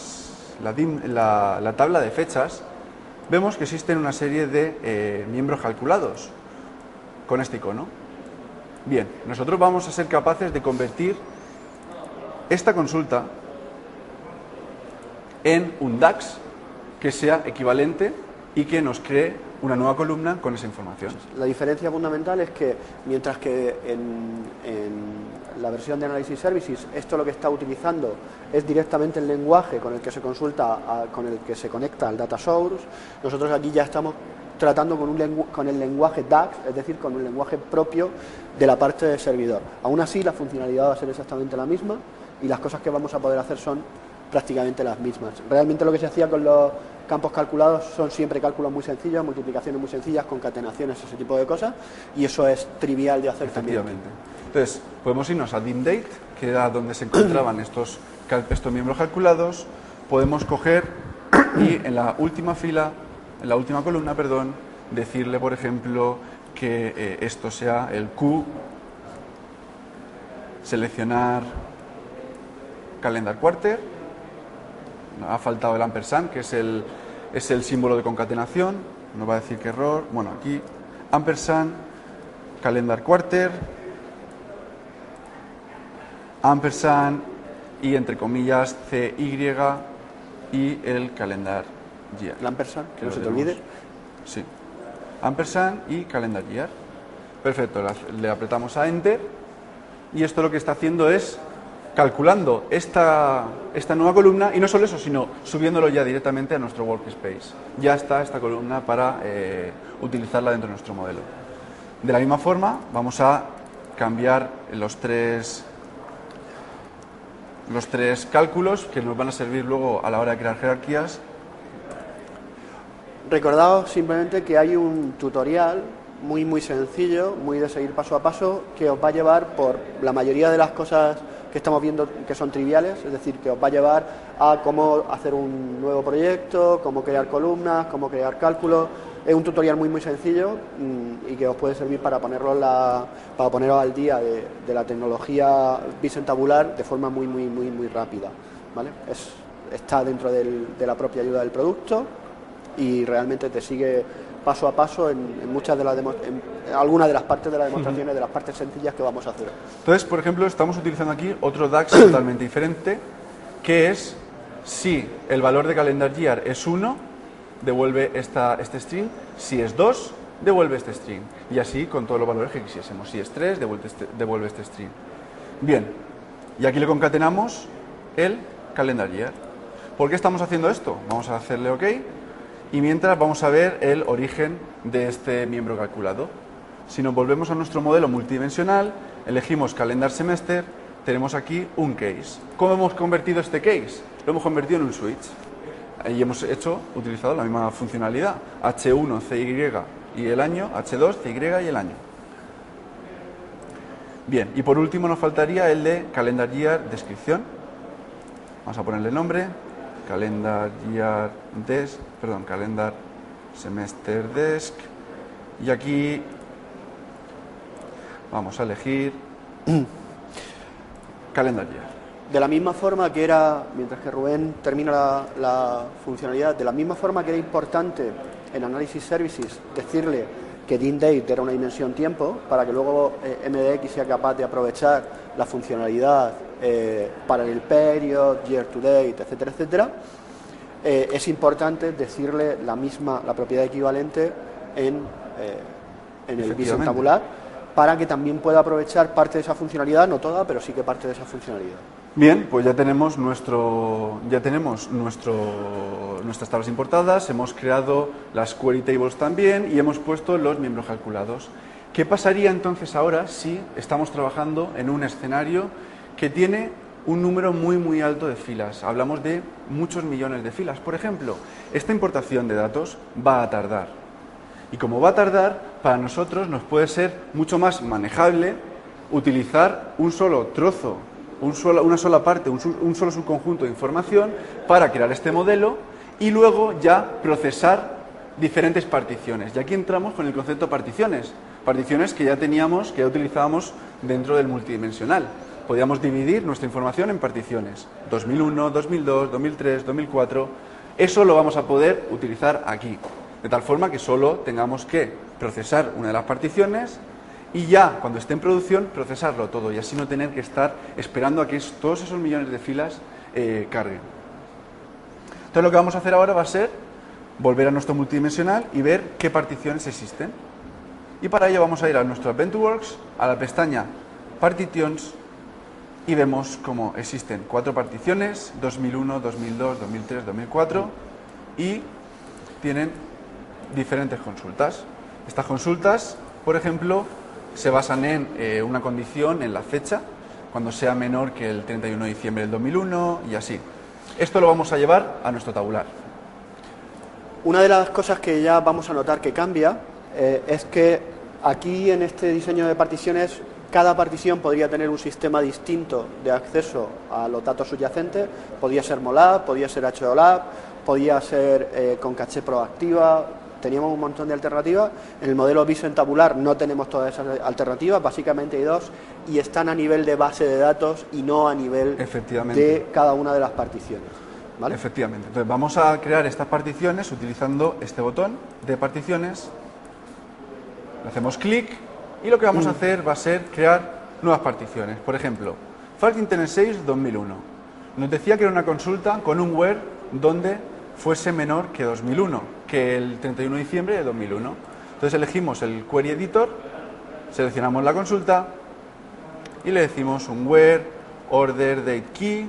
tabla de fechas, vemos que existen una serie de miembros calculados con este icono. Bien, nosotros vamos a ser capaces de convertir esta consulta en un DAX que sea equivalente y que nos cree una nueva columna con esa información. La diferencia fundamental es que, mientras que en la versión de Analysis Services esto lo que está utilizando es directamente el lenguaje con el que se consulta, con el que se conecta al data source, nosotros aquí ya estamos tratando con el lenguaje DAX, es decir, con un lenguaje propio de la parte del servidor. Aún así, la funcionalidad va a ser exactamente la misma y las cosas que vamos a poder hacer son prácticamente las mismas. Realmente lo que se hacía con los campos calculados son siempre cálculos muy sencillos, multiplicaciones muy sencillas, concatenaciones, ese tipo de cosas, y eso es trivial de hacer también. Entonces, podemos irnos a DimDate, que era donde se encontraban estos miembros calculados. Podemos coger y en la última fila, en la última columna, perdón, decirle, por ejemplo, que esto sea el Q, seleccionar calendar quarter, ha faltado el ampersand, que es el símbolo de concatenación, nos va a decir que error, bueno, aquí ampersand, calendar quarter, ampersand y entre comillas CY y el calendar year. El ampersand, que no se te olvide. Sí, ampersand y calendar year. Perfecto, le apretamos a Enter y esto lo que está haciendo es calculando esta nueva columna y no solo eso, sino subiéndolo ya directamente a nuestro workspace. Ya está esta columna para utilizarla dentro de nuestro modelo. De la misma forma, vamos a cambiar los tres cálculos que nos van a servir luego a la hora de crear jerarquías. Recordaos simplemente que hay un tutorial muy sencillo, muy de seguir paso a paso, que os va a llevar por la mayoría de las cosas que estamos viendo que son triviales, es decir, que os va a llevar a cómo hacer un nuevo proyecto, cómo crear columnas, cómo crear cálculos. Es un tutorial muy sencillo y que os puede servir para poneros al día de la tecnología Visent tabular de forma muy rápida, ¿vale? Está dentro de la propia ayuda del producto y realmente te sigue paso a paso en muchas de algunas de las partes de las demostraciones, de las partes sencillas que vamos a hacer. Entonces, por ejemplo, estamos utilizando aquí otro DAX totalmente diferente, que es si el valor de calendar year es 1, devuelve este string, si es 2, devuelve este string, y así con todos los valores que quisiésemos. Si es 3, devuelve este string. Bien, y aquí le concatenamos el calendar year. ¿Por qué estamos haciendo esto? Vamos a hacerle OK. Y mientras vamos a ver el origen de este miembro calculado. Si nos volvemos a nuestro modelo multidimensional, elegimos calendar semester, tenemos aquí un case. ¿Cómo hemos convertido este case? Lo hemos convertido en un switch. Ahí hemos utilizado la misma funcionalidad. H1, CY y el año, H2, CY y el año. Bien, y por último nos faltaría el de calendar year descripción. Vamos a ponerle nombre. Calendar semester desk, y aquí vamos a elegir calendar year. De la misma forma que era, mientras que Rubén termina la funcionalidad, de la misma forma que era importante en Analysis Services decirle que DIN-Date era una dimensión tiempo, para que luego MDX sea capaz de aprovechar la funcionalidad para el period, year to date, etcétera, es importante decirle la propiedad equivalente en el Visent tabular, para que también pueda aprovechar parte de esa funcionalidad, no toda, pero sí que parte de esa funcionalidad. Bien, pues ya tenemos nuestras tablas importadas, hemos creado las query tables también y hemos puesto los miembros calculados. ¿Qué pasaría entonces ahora si estamos trabajando en un escenario que tiene un número muy alto de filas? Hablamos de muchos millones de filas. Por ejemplo, esta importación de datos va a tardar. Y como va a tardar, para nosotros nos puede ser mucho más manejable utilizar un solo trozo, una sola parte, un solo subconjunto de información para crear este modelo y luego ya procesar diferentes particiones. Y aquí entramos con el concepto de particiones. Particiones que ya teníamos, que ya utilizábamos dentro del multidimensional. Podíamos dividir nuestra información en particiones. 2001, 2002, 2003, 2004. Eso lo vamos a poder utilizar aquí. De tal forma que solo tengamos que procesar una de las particiones y ya, cuando esté en producción, procesarlo todo y así no tener que estar esperando a que todos esos millones de filas carguen. Entonces lo que vamos a hacer ahora va a ser volver a nuestro multidimensional y ver qué particiones existen. Y para ello vamos a ir a nuestro AdventureWorks, a la pestaña Partitions, y vemos cómo existen 4 particiones, 2001, 2002, 2003, 2004, y tienen diferentes consultas. Estas consultas, por ejemplo, se basan en una condición, en la fecha, cuando sea menor que el 31 de diciembre del 2001 y así. Esto lo vamos a llevar a nuestro tabular. Una de las cosas que ya vamos a notar que cambia es que aquí en este diseño de particiones, cada partición podría tener un sistema distinto de acceso a los datos subyacentes. Podía ser MOLAB, podía ser HOLAB, podía ser con caché proactiva, teníamos un montón de alternativas. En el modelo Visem tabular no tenemos todas esas alternativas, básicamente hay dos, y están a nivel de base de datos y no a nivel de cada una de las particiones. ¿Vale? Efectivamente. Entonces vamos a crear estas particiones utilizando este botón de particiones. Le hacemos clic y lo que vamos a hacer va a ser crear nuevas particiones. Por ejemplo, Fast Internet 6 2001. Nos decía que era una consulta con un where donde fuese menor que 2001, que el 31 de diciembre de 2001. Entonces elegimos el Query Editor, seleccionamos la consulta y le decimos un where order date key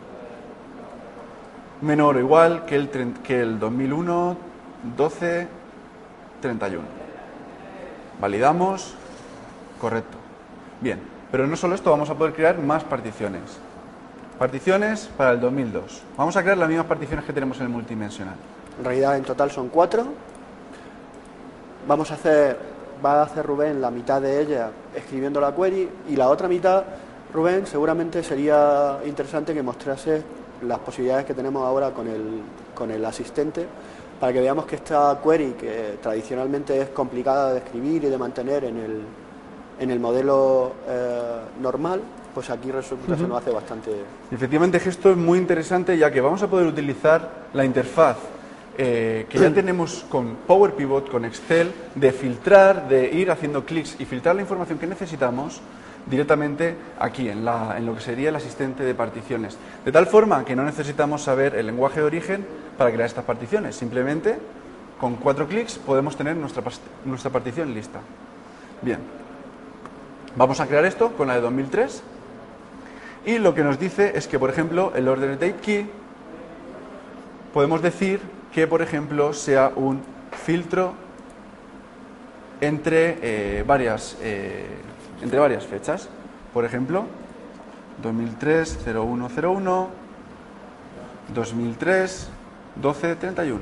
menor o igual que el 2001 12 31. Validamos. Correcto. Bien, pero no solo esto, vamos a poder crear más particiones. Particiones para el 2002. Vamos a crear las mismas particiones que tenemos en el multidimensional. En realidad en total son 4. Va a hacer Rubén la mitad de ella escribiendo la query, y la otra mitad, Rubén, seguramente sería interesante que mostrase las posibilidades que tenemos ahora con el asistente, para que veamos que esta query, que tradicionalmente es complicada de escribir y de mantener en el modelo normal, pues aquí resulta se nos hace bastante... Efectivamente, esto es muy interesante, ya que vamos a poder utilizar la interfaz que ya tenemos con Power Pivot, con Excel, de filtrar, de ir haciendo clics y filtrar la información que necesitamos directamente aquí, en lo que sería el asistente de particiones. De tal forma que no necesitamos saber el lenguaje de origen para crear estas particiones. Simplemente, con 4 clics, podemos tener nuestra partición lista. Bien. Vamos a crear esto con la de 2003. Y lo que nos dice es que, por ejemplo, el order date key, podemos decir que, por ejemplo, sea un filtro entre varias fechas. Por ejemplo, 2003 0101, 2003 1231.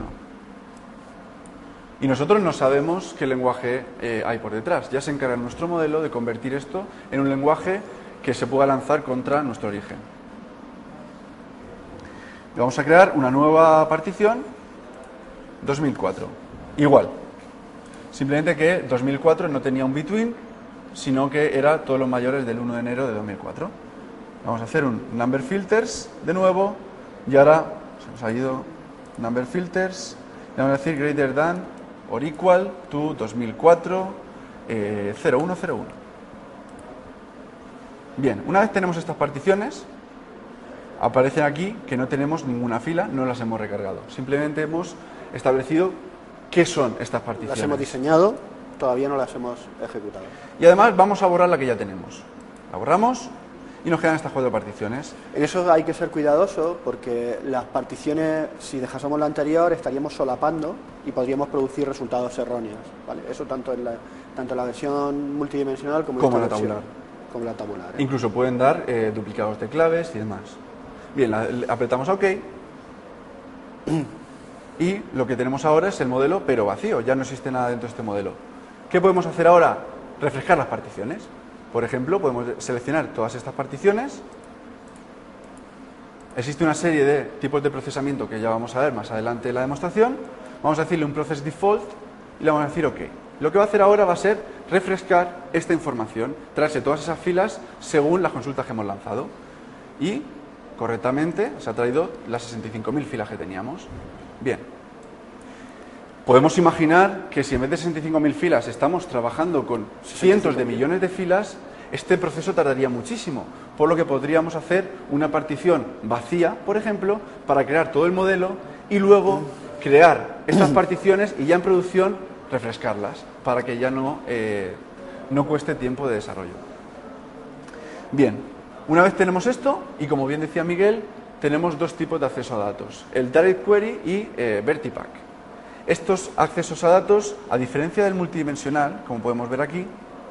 Y nosotros no sabemos qué lenguaje hay por detrás. Ya se encarga nuestro modelo de convertir esto en un lenguaje que se pueda lanzar contra nuestro origen. Vamos a crear una nueva partición, 2004. Igual. Simplemente que 2004 no tenía un between, sino que era todos los mayores del 1 de enero de 2004. Vamos a hacer un number filters de nuevo, y ahora se nos ha ido number filters, le vamos a decir greater than or equal to 2004 0101. Bien, una vez tenemos estas particiones, aparecen aquí que no tenemos ninguna fila, no las hemos recargado. Simplemente hemos establecido qué son estas particiones. Las hemos diseñado, todavía no las hemos ejecutado. Y además vamos a borrar la que ya tenemos. La borramos y nos quedan estas 4 particiones. En eso hay que ser cuidadosos, porque las particiones, si dejásemos la anterior, estaríamos solapando y podríamos producir resultados erróneos, ¿vale? Eso tanto en la versión multidimensional como en la tabular. Como la tabular, ¿eh? Incluso pueden dar duplicados de claves y demás. Bien, apretamos a OK. Y lo que tenemos ahora es el modelo, pero vacío. Ya no existe nada dentro de este modelo. ¿Qué podemos hacer ahora? Refrescar las particiones. Por ejemplo, podemos seleccionar todas estas particiones. Existe una serie de tipos de procesamiento que ya vamos a ver más adelante en la demostración. Vamos a decirle un process default y le vamos a decir OK. Lo que va a hacer ahora va a ser refrescar esta información, traerse todas esas filas según las consultas que hemos lanzado. Y correctamente se ha traído las 65.000 filas que teníamos. Bien. Podemos imaginar que si en vez de 65.000 filas estamos trabajando con cientos de millones de filas, este proceso tardaría muchísimo, por lo que podríamos hacer una partición vacía, por ejemplo, para crear todo el modelo y luego crear estas particiones y ya en producción refrescarlas, para que ya no cueste tiempo de desarrollo. Bien, una vez tenemos esto, y como bien decía Miguel, tenemos 2 tipos de acceso a datos, el Direct Query y Vertipack. Estos accesos a datos, a diferencia del multidimensional, como podemos ver aquí,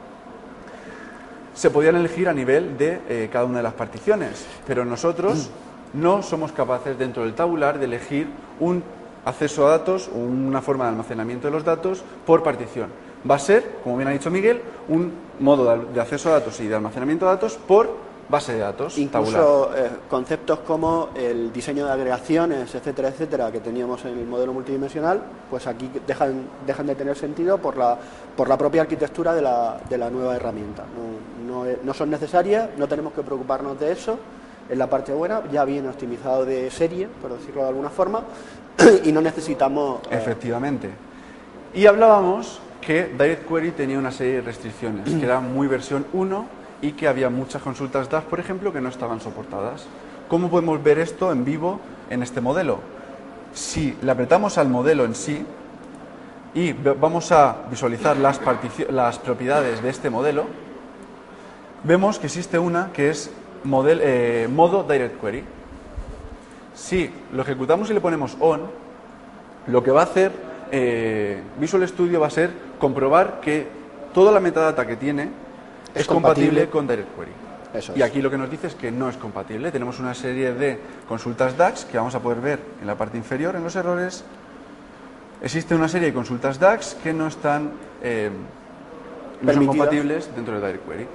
se podían elegir a nivel de cada una de las particiones, pero nosotros no somos capaces dentro del tabular de elegir un acceso a datos o una forma de almacenamiento de los datos por partición. Va a ser, como bien ha dicho Miguel, un modo de acceso a datos y de almacenamiento de datos por base de datos tabular. Incluso conceptos como el diseño de agregaciones, etcétera, etcétera, que teníamos en el modelo multidimensional, pues aquí dejan de tener sentido por la propia arquitectura de la nueva herramienta. No son necesarias, no tenemos que preocuparnos de eso, es la parte buena, ya viene optimizado de serie, por decirlo de alguna forma, y no necesitamos... Efectivamente. Y hablábamos que Direct Query tenía una serie de restricciones, que era muy versión 1 y que había muchas consultas DAG, por ejemplo, que no estaban soportadas. ¿Cómo podemos ver esto en vivo en este modelo? Si le apretamos al modelo en sí y vamos a visualizar las propiedades de este modelo, vemos que existe una que es modo Direct Query. Si lo ejecutamos y le ponemos on, lo que va a hacer Visual Studio va a ser comprobar que toda la metadata que tiene es compatible con Direct Query. Eso Y es. aquí lo que nos dice es que no es compatible. Tenemos una serie de consultas DAX que vamos a poder ver en la parte inferior, en los errores. Existe una serie de consultas DAX que no están no son compatibles dentro de Direct Query.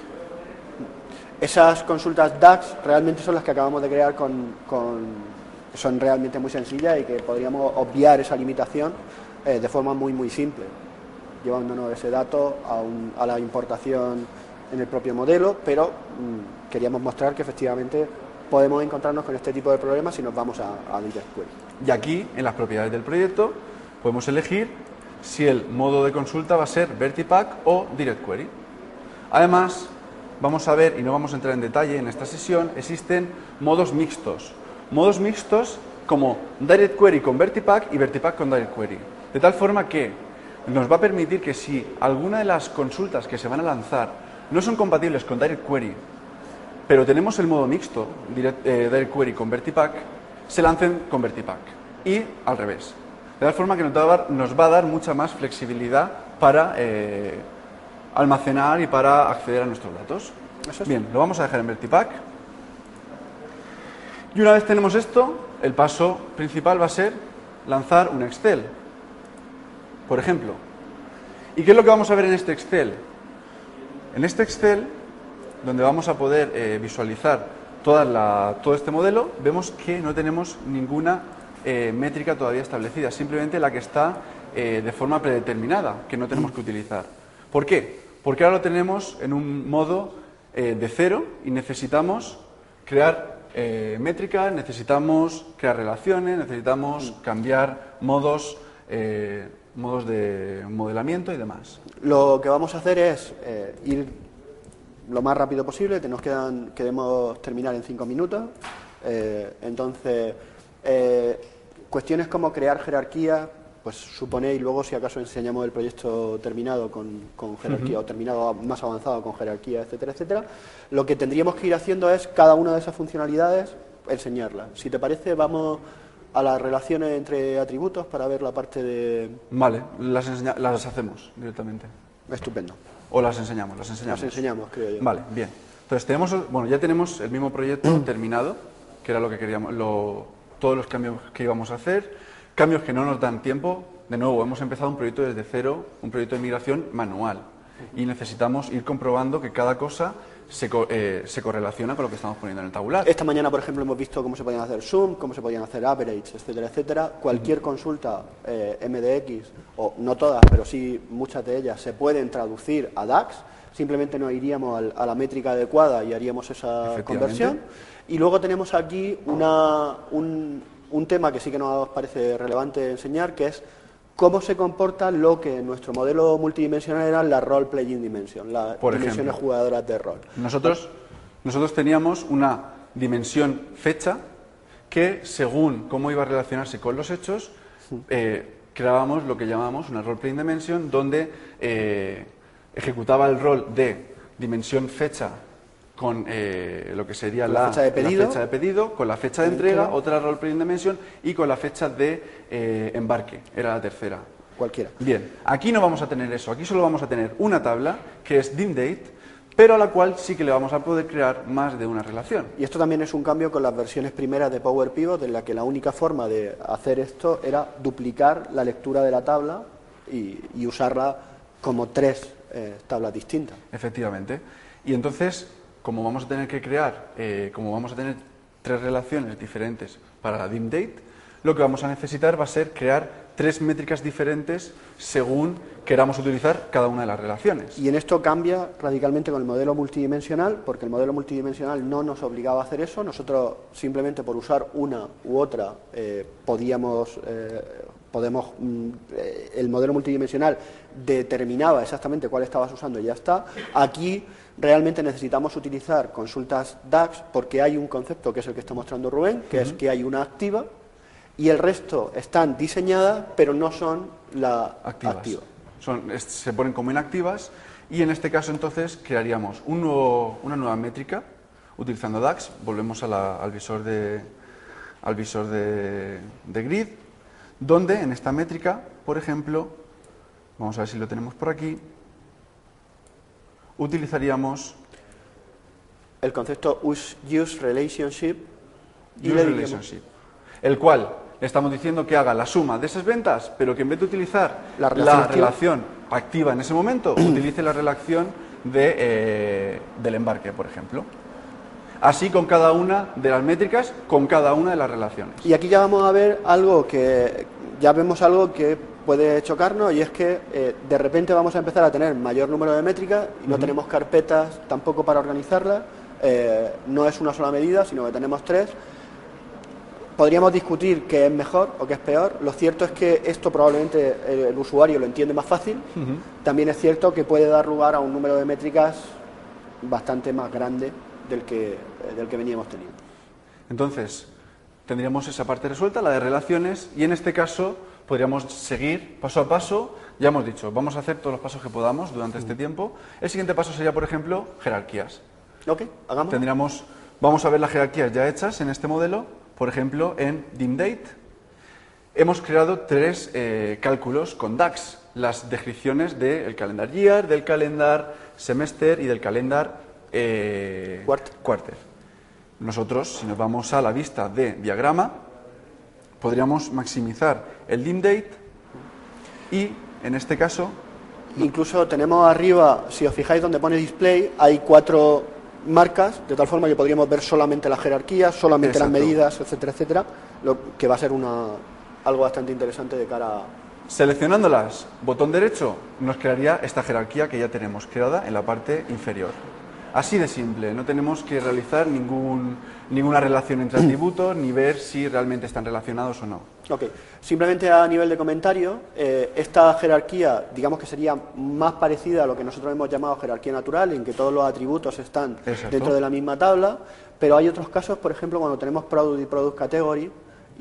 Esas consultas DAX realmente son las que acabamos de crear son realmente muy sencillas y que podríamos obviar esa limitación de forma muy simple, llevándonos ese dato a la importación en el propio modelo, pero queríamos mostrar que efectivamente podemos encontrarnos con este tipo de problemas si nos vamos a Direct Query. Y aquí, en las propiedades del proyecto, podemos elegir si el modo de consulta va a ser Vertipack o Direct Query. Además, vamos a ver, y no vamos a entrar en detalle en esta sesión, existen modos mixtos. Modos mixtos como Direct Query con Vertipack y Vertipack con Direct Query. De tal forma que nos va a permitir que si alguna de las consultas que se van a lanzar no son compatibles con Direct Query, pero tenemos el modo mixto, Direct Query con Vertipack, se lancen con Vertipack. Y al revés. De tal forma que nos va a dar mucha más flexibilidad para almacenar y para acceder a nuestros datos. Eso es. Bien, lo vamos a dejar en Vertipack. Y una vez tenemos esto, el paso principal va a ser lanzar un Excel, por ejemplo. ¿Y qué es lo que vamos a ver en este Excel? En este Excel, donde vamos a poder visualizar todo este modelo, vemos que no tenemos ninguna métrica todavía establecida, simplemente la que está de forma predeterminada, que no tenemos que utilizar. ¿Por qué? Porque ahora lo tenemos en un modo de cero y necesitamos crear métricas, necesitamos crear relaciones, necesitamos cambiar modos de modelamiento y demás. Lo que vamos a hacer es ir lo más rápido posible, queremos terminar en 5 minutos, entonces cuestiones como crear jerarquía, pues suponéis luego si acaso enseñamos el proyecto terminado con jerarquía o terminado más avanzado con jerarquía, etcétera, etcétera, lo que tendríamos que ir haciendo es cada una de esas funcionalidades enseñarlas. Si te parece, vamos a las relaciones entre atributos para ver la parte de... Vale, las hacemos directamente. Estupendo. O las enseñamos. Las enseñamos, creo yo. Vale, bien. Entonces ya tenemos el mismo proyecto terminado, que era lo que queríamos, todos los cambios que íbamos a hacer. Cambios que no nos dan tiempo. De nuevo, hemos empezado un proyecto desde cero, un proyecto de migración manual. Y necesitamos ir comprobando que cada cosa se correlaciona con lo que estamos poniendo en el tabular. Esta mañana, por ejemplo, hemos visto cómo se podían hacer zoom, cómo se podían hacer average, etcétera, etcétera. Cualquier consulta MDX, o no todas, pero sí muchas de ellas, se pueden traducir a DAX. Simplemente nos iríamos a la métrica adecuada y haríamos esa conversión. Y luego tenemos aquí un tema que sí que nos parece relevante enseñar, que es cómo se comporta lo que en nuestro modelo multidimensional eran las role playing dimension, las dimensiones jugadoras de rol. Nosotros teníamos una dimensión fecha que, según cómo iba a relacionarse con los hechos, creábamos lo que llamamos una role playing dimension, donde ejecutaba el rol de dimensión fecha con lo que sería la fecha de pedido, con la fecha de entrega, otra role playing dimension, y con la fecha de embarque, era la tercera. Cualquiera. Bien, aquí no vamos a tener eso, aquí solo vamos a tener una tabla que es DimDate, pero a la cual sí que le vamos a poder crear más de una relación. Y esto también es un cambio con las versiones primeras de Power Pivot, en la que la única forma de hacer esto era duplicar la lectura de la tabla y usarla como tres tablas distintas. Efectivamente. Y entonces como vamos a tener que crear, como vamos a tener tres relaciones diferentes para la dim date, lo que vamos a necesitar va a ser crear tres métricas diferentes según queramos utilizar cada una de las relaciones. Y en esto cambia radicalmente con el modelo multidimensional, porque el modelo multidimensional no nos obligaba a hacer eso. Nosotros simplemente por usar una u otra el modelo multidimensional determinaba exactamente cuál estabas usando y ya está. Aquí realmente necesitamos utilizar consultas DAX porque hay un concepto que es el que está mostrando Rubén, que es que hay una activa y el resto están diseñadas pero no son la activa. Se ponen como inactivas y en este caso entonces crearíamos una nueva métrica utilizando DAX. Volvemos al visor de grid, donde en esta métrica, por ejemplo, vamos a ver si lo tenemos por aquí, utilizaríamos el concepto use relationship, el cual le estamos diciendo que haga la suma de esas ventas, pero que en vez de utilizar la relación activa en ese momento, utilice la relación del embarque, por ejemplo. Así con cada una de las métricas, con cada una de las relaciones. Y aquí ya vamos a ver algo que puede chocarnos, y es que de repente vamos a empezar a tener mayor número de métricas y no tenemos carpetas tampoco para organizarlas. No es una sola medida, sino que tenemos tres. Podríamos discutir qué es mejor o qué es peor. Lo cierto es que esto probablemente el usuario lo entiende más fácil. También es cierto que puede dar lugar a un número de métricas bastante más grande del que veníamos teniendo. Entonces, tendríamos esa parte resuelta, la de relaciones, y en este caso podríamos seguir paso a paso. Ya hemos dicho, vamos a hacer todos los pasos que podamos durante este tiempo. El siguiente paso sería, por ejemplo, jerarquías. Ok, hagamos. Vamos a ver las jerarquías ya hechas en este modelo. Por ejemplo, en DimDate hemos creado tres cálculos con DAX, las descripciones del calendar year, del calendar semester y del calendar quarter. Nosotros, si nos vamos a la vista de diagrama, podríamos maximizar el DimDate y, en este caso... Incluso tenemos arriba, si os fijáis donde pone display, hay 4 marcas, de tal forma que podríamos ver solamente las jerarquías, solamente las medidas, etcétera, etcétera, lo que va a ser algo bastante interesante de cara a... Seleccionándolas, botón derecho, nos crearía esta jerarquía que ya tenemos creada en la parte inferior. Así de simple, no tenemos que realizar ninguna relación entre atributos ni ver si realmente están relacionados o no. Ok, simplemente a nivel de comentario, esta jerarquía, digamos que sería más parecida a lo que nosotros hemos llamado jerarquía natural, en que todos los atributos están dentro de la misma tabla, pero hay otros casos, por ejemplo, cuando tenemos product y product category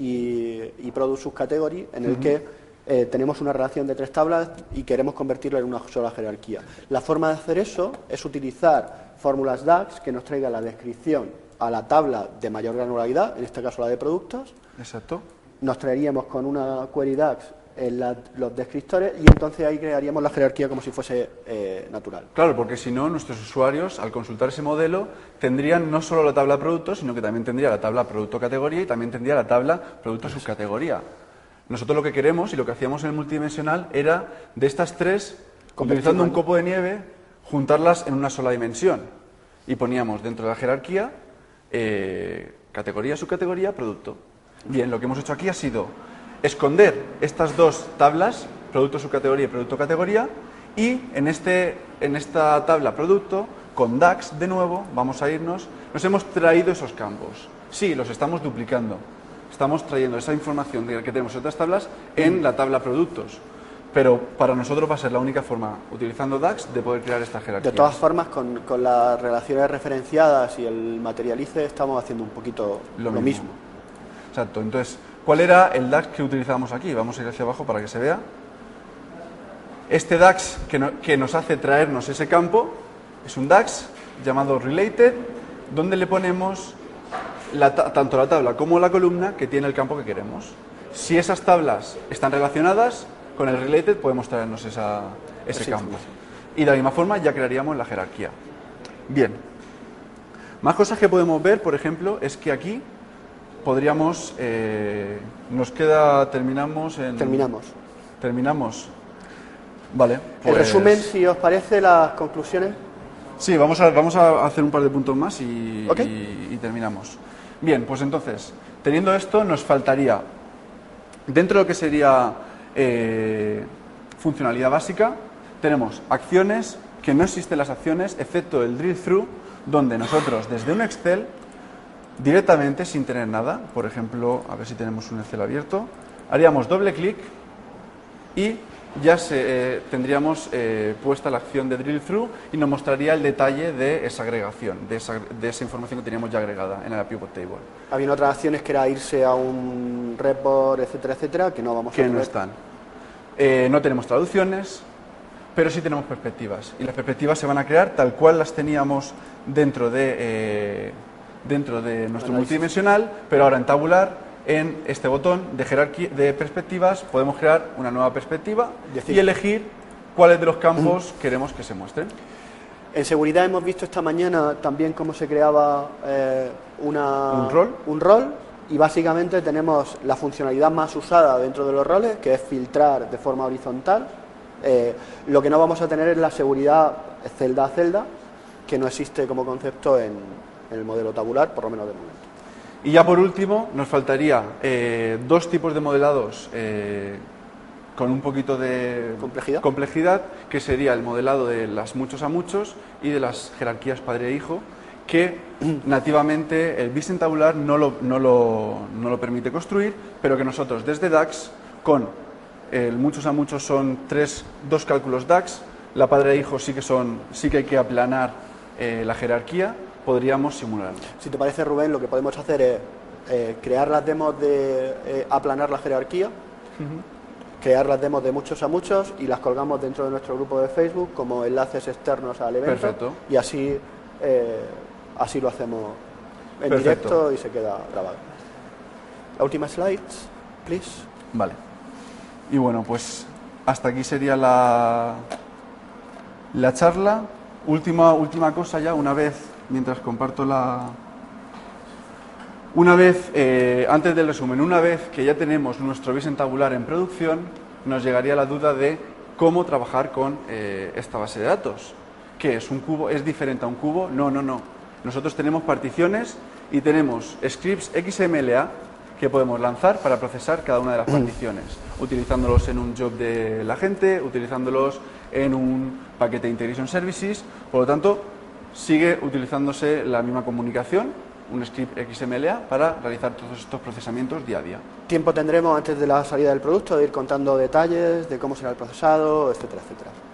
y product subcategory, en el que tenemos una relación de 3 tablas y queremos convertirlo en una sola jerarquía. La forma de hacer eso es utilizar fórmulas DAX que nos traigan la descripción a la tabla de mayor granularidad, en este caso la de productos. Exacto. Nos traeríamos con una query DAX los descriptores y entonces ahí crearíamos la jerarquía como si fuese natural. Claro, porque si no, nuestros usuarios, al consultar ese modelo, tendrían no solo la tabla productos, sino que también tendría la tabla producto categoría y también tendría la tabla producto subcategoría. Nosotros lo que queremos y lo que hacíamos en el multidimensional era de estas tres, utilizando un copo de nieve, juntarlas en una sola dimensión. Y poníamos dentro de la jerarquía categoría, subcategoría, producto. Bien, lo que hemos hecho aquí ha sido esconder estas dos tablas, producto subcategoría y producto categoría, y en esta tabla producto, con DAX de nuevo, vamos a irnos, nos hemos traído esos campos. Sí, los estamos duplicando. Estamos trayendo esa información de que tenemos en otras tablas en la tabla productos. Pero para nosotros va a ser la única forma, utilizando DAX, de poder crear esta jerarquía. De todas formas, con las relaciones referenciadas y el materialice estamos haciendo un poquito lo mismo. Exacto. Entonces, ¿cuál era el DAX que utilizamos aquí? Vamos a ir hacia abajo para que se vea. Este DAX que nos hace traernos ese campo es un DAX llamado Related, donde le ponemos tanto la tabla como la columna que tiene el campo que queremos. Si esas tablas están relacionadas, con el Related podemos traernos ese campo. Y de la misma forma ya crearíamos la jerarquía. Bien. Más cosas que podemos ver, por ejemplo, es que aquí podríamos... Terminamos. Vale. El resumen, si os parece, las conclusiones. Sí, vamos a hacer un par de puntos más Ok. y terminamos. Bien, pues entonces, teniendo esto, nos faltaría, dentro de lo que sería funcionalidad básica, tenemos acciones, que no existen las acciones, excepto el drill through, donde nosotros desde un Excel, directamente, sin tener nada, por ejemplo, a ver si tenemos un Excel abierto, haríamos doble clic y ya tendríamos puesta la acción de drill through y nos mostraría el detalle de esa agregación, de esa información que teníamos ya agregada en la pivot table. Había otras acciones que era irse a un report, etcétera, etcétera, que no vamos a Que tener. no están. No tenemos traducciones, pero sí tenemos perspectivas. Y las perspectivas se van a crear tal cual las teníamos dentro de nuestro multidimensional, pero ahora en tabular, en este botón de jerarquía de perspectivas, podemos crear una nueva perspectiva y elegir cuáles de los campos queremos que se muestren. En seguridad hemos visto esta mañana también cómo se creaba un rol, y básicamente tenemos la funcionalidad más usada dentro de los roles, que es filtrar de forma horizontal. Lo que no vamos a tener es la seguridad celda a celda, que no existe como concepto en el modelo tabular, por lo menos de momento. Y ya por último, nos faltaría dos tipos de modelados con un poquito de complejidad, que sería el modelado de las muchos a muchos y de las jerarquías padre e hijo, que nativamente el BIS en tabular no lo permite construir, pero que nosotros desde DAX, con el muchos a muchos son dos cálculos DAX, la padre e hijo sí que hay que aplanar la jerarquía, podríamos simularlo. Si te parece, Rubén, lo que podemos hacer es crear las demos de aplanar la jerarquía, crear las demos de muchos a muchos y las colgamos dentro de nuestro grupo de Facebook como enlaces externos al evento. Perfecto. Y así lo hacemos en directo y se queda grabado. La última slide, please. Vale. Y bueno, pues hasta aquí sería la charla. Última cosa ya, mientras comparto antes del resumen, una vez que ya tenemos nuestro BIS en tabular en producción, nos llegaría la duda de cómo trabajar con esta base de datos. ¿Qué es? ¿Un cubo? ¿Es diferente a un cubo? No. Nosotros tenemos particiones y tenemos scripts XMLA que podemos lanzar para procesar cada una de las particiones, utilizándolos en un job de la gente, utilizándolos en un paquete de Integration Services. Por lo tanto, sigue utilizándose la misma comunicación, un script XMLA, para realizar todos estos procesamientos día a día. Tiempo tendremos antes de la salida del producto de ir contando detalles de cómo será el procesado, etcétera, etcétera.